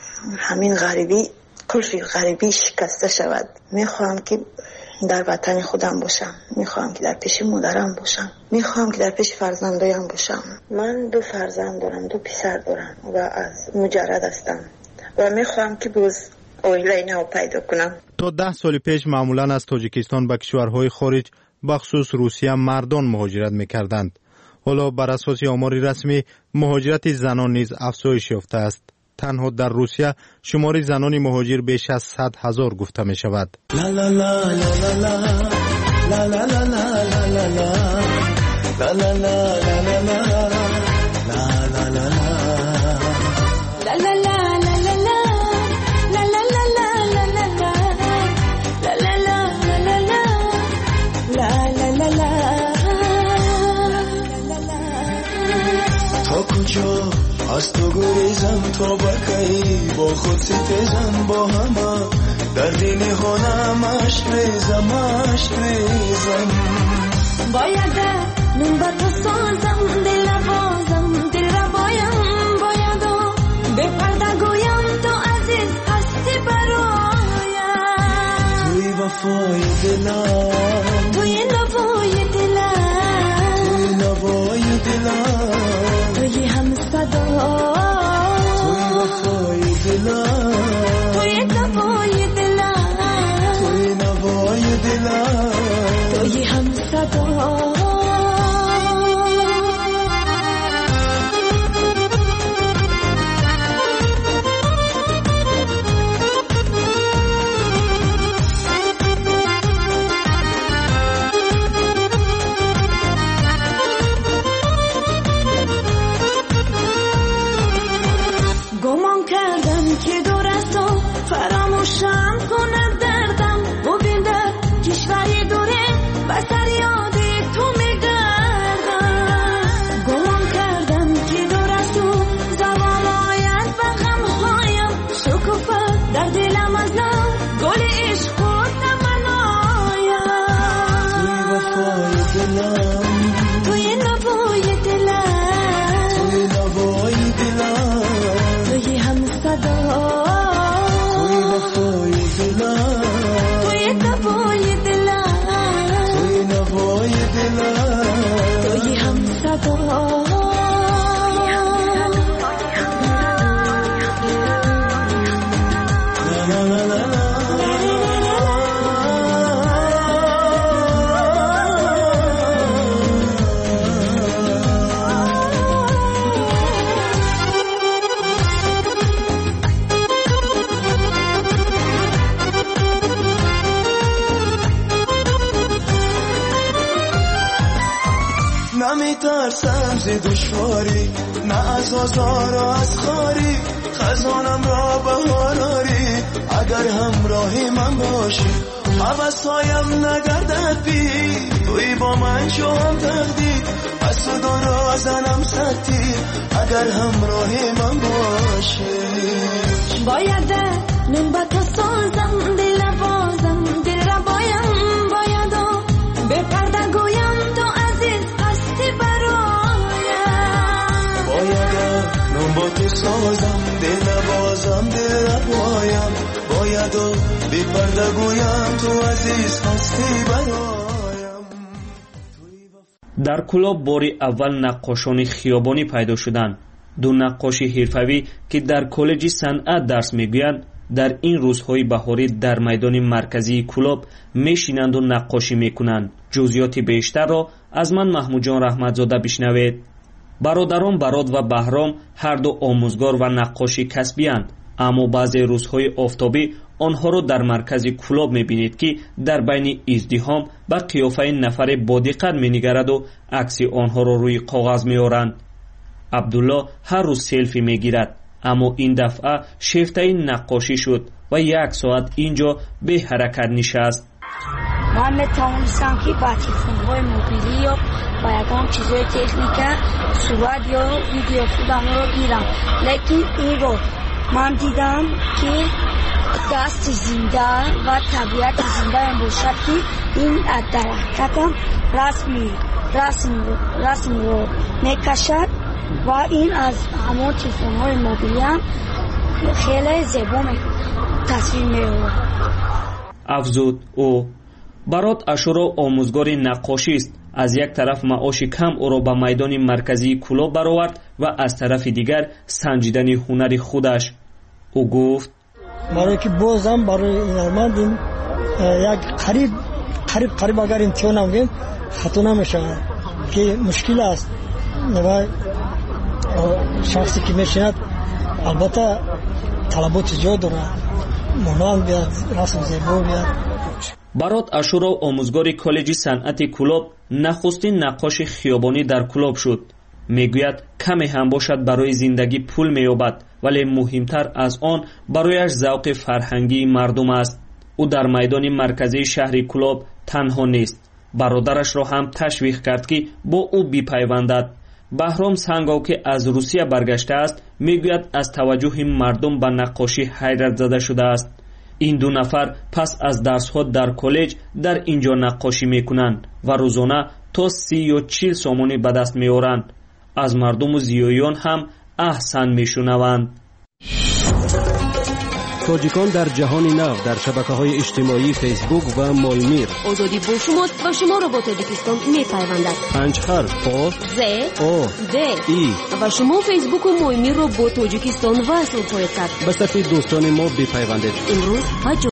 S17: همین غریبی، کلف غریبی شکسته شود. میخواهم که در وطن خودم باشم، میخواهم که در پیش مادرم باشم، میخواهم که در پیش فرزندایم باشم. من دو فرزند دارم، دو پسر دارم و از مجرد هستم و میخواهم که باز اویله نو پیدا کنم.
S14: تا ده سال پیش معمولا از تاجیکستان به کشورهای خارج بخصوص روسیه مردان مهاجرت میکردند. حالا بر اساس آمار رسمی مهاجرت زنان نیز افزایش یافته است. تنها در روسیه شمار زنان مهاجر بیش از صد هزار گفته می شود. لا لا لا لا لا لا لا لا لا لا لا لا از تو گریزم تا بکی با خود ستیزم با همه در دین خونم عشق ریزم عشق ریزم باید نون با تو سازم دل بازم دل را بایم باید و به پرده گویم تو عزیز هستی برایم توی وفای دلم توی نوای دلم
S2: نمیترسم ز دشواری، نه از آزار و از خاری، خزانم را بهار آری اگر همراهی من باشی. حوثهایم نگردد بی توی با من شو هم تقدیر، از تو دو رازنم سختی اگر همراهی من باشی.
S9: باید نون با تو سازم دل بازم دل را بایم باید و به پرده گویم تو عزیز هستی برایم.
S2: باید نون با تو سازم دل بازم دل را بایم باید و به پرده گویم تو عزیز هستی برایم.
S20: در کلاب باری اول نقاشان خیابانی پیدا شدند. دو نقاشی حرفه‌ای که در کالج صنعت درس میگویند در این روزهای بهاری در میدان مرکزی کلاب میشینند و نقاشی میکنند. جزئیات بیشتر را از من محمود جان رحمتزاده بشنوید. برادران براد و بهرام هر دو آموزگار و نقاشی کسبی اند، اما بعضی روزهای آفتابی آنها را در مرکز کلاب میبینید که در بین ازدحام به قیافه نفر بادیقر مینگرد و عکس آنها را روی کاغذ میآورند. عبدالله هر روز سلفی میگیرد، اما این دفعه شیفته نقاشی شد و یک ساعت اینجا به حرکت نشست.
S9: من میتوانستم که با تلفن‌های موبیلی یا با یکم چیزهای تکنیکه صورت یا ویدیو خودم رو گیرم، لیکن این رو من دیدم که دست زنده و طبیعت زنده باشد که این در حرکتم رسمی رسم رسم رو میکشد و این از همون تلفن‌های موبیلی هم خیلی زیبا تصویر می‌آورد.
S20: افزود او. برات اشورا آموزگار نقاشی است. از یک طرف معاش کم او را به میدان مرکزی کلاب برآورد و از طرف دیگر سنجیدن هنر خودش. او گفت
S21: برای که بازم برای این آمدیم یک قریب قریب قریب اگر امتحان بگیم خطا نمیشه که مشکل است و شخصی که میشیند البته طلبات زیاد داره، منان بیاد رسم زیبا بیاد.
S20: برات اشورا آموزگار کالج صنعت کلاب نخستین نقاش خیابانی در کلاب شد. میگوید کمی هم باشد برای زندگی پول مییابد، ولی مهمتر از آن برایش ذوق فرهنگی مردم است. او در میدان مرکزی شهر کلاب تنها نیست، برادرش را هم تشویق کرد که با او بپیوندد. بهرام سنگاو که از روسیه برگشته است میگوید از توجه مردم به نقاشی حیرت زده شده است. این دو نفر پس از درس‌ها در کالج در اینجا نقاشی میکنند و روزانه تا سی و چل سومانی به دست میآورند. از مردم و زیایان هم احسن میشنوند.
S5: تاجیکان در جهان نو در شبکه‌های اجتماعی فیسبوک و مالمیر.
S1: آزادی با شماست و شما را با تاجیکستان می‌پیوندد.
S5: پنج حرف آ
S1: ز
S5: او
S1: د
S5: ای
S1: و شما فیسبوک و مالمیر را با تاجیکستان وصل کنید.
S5: به صفحه دوستان ما بپیوندید.
S1: امروز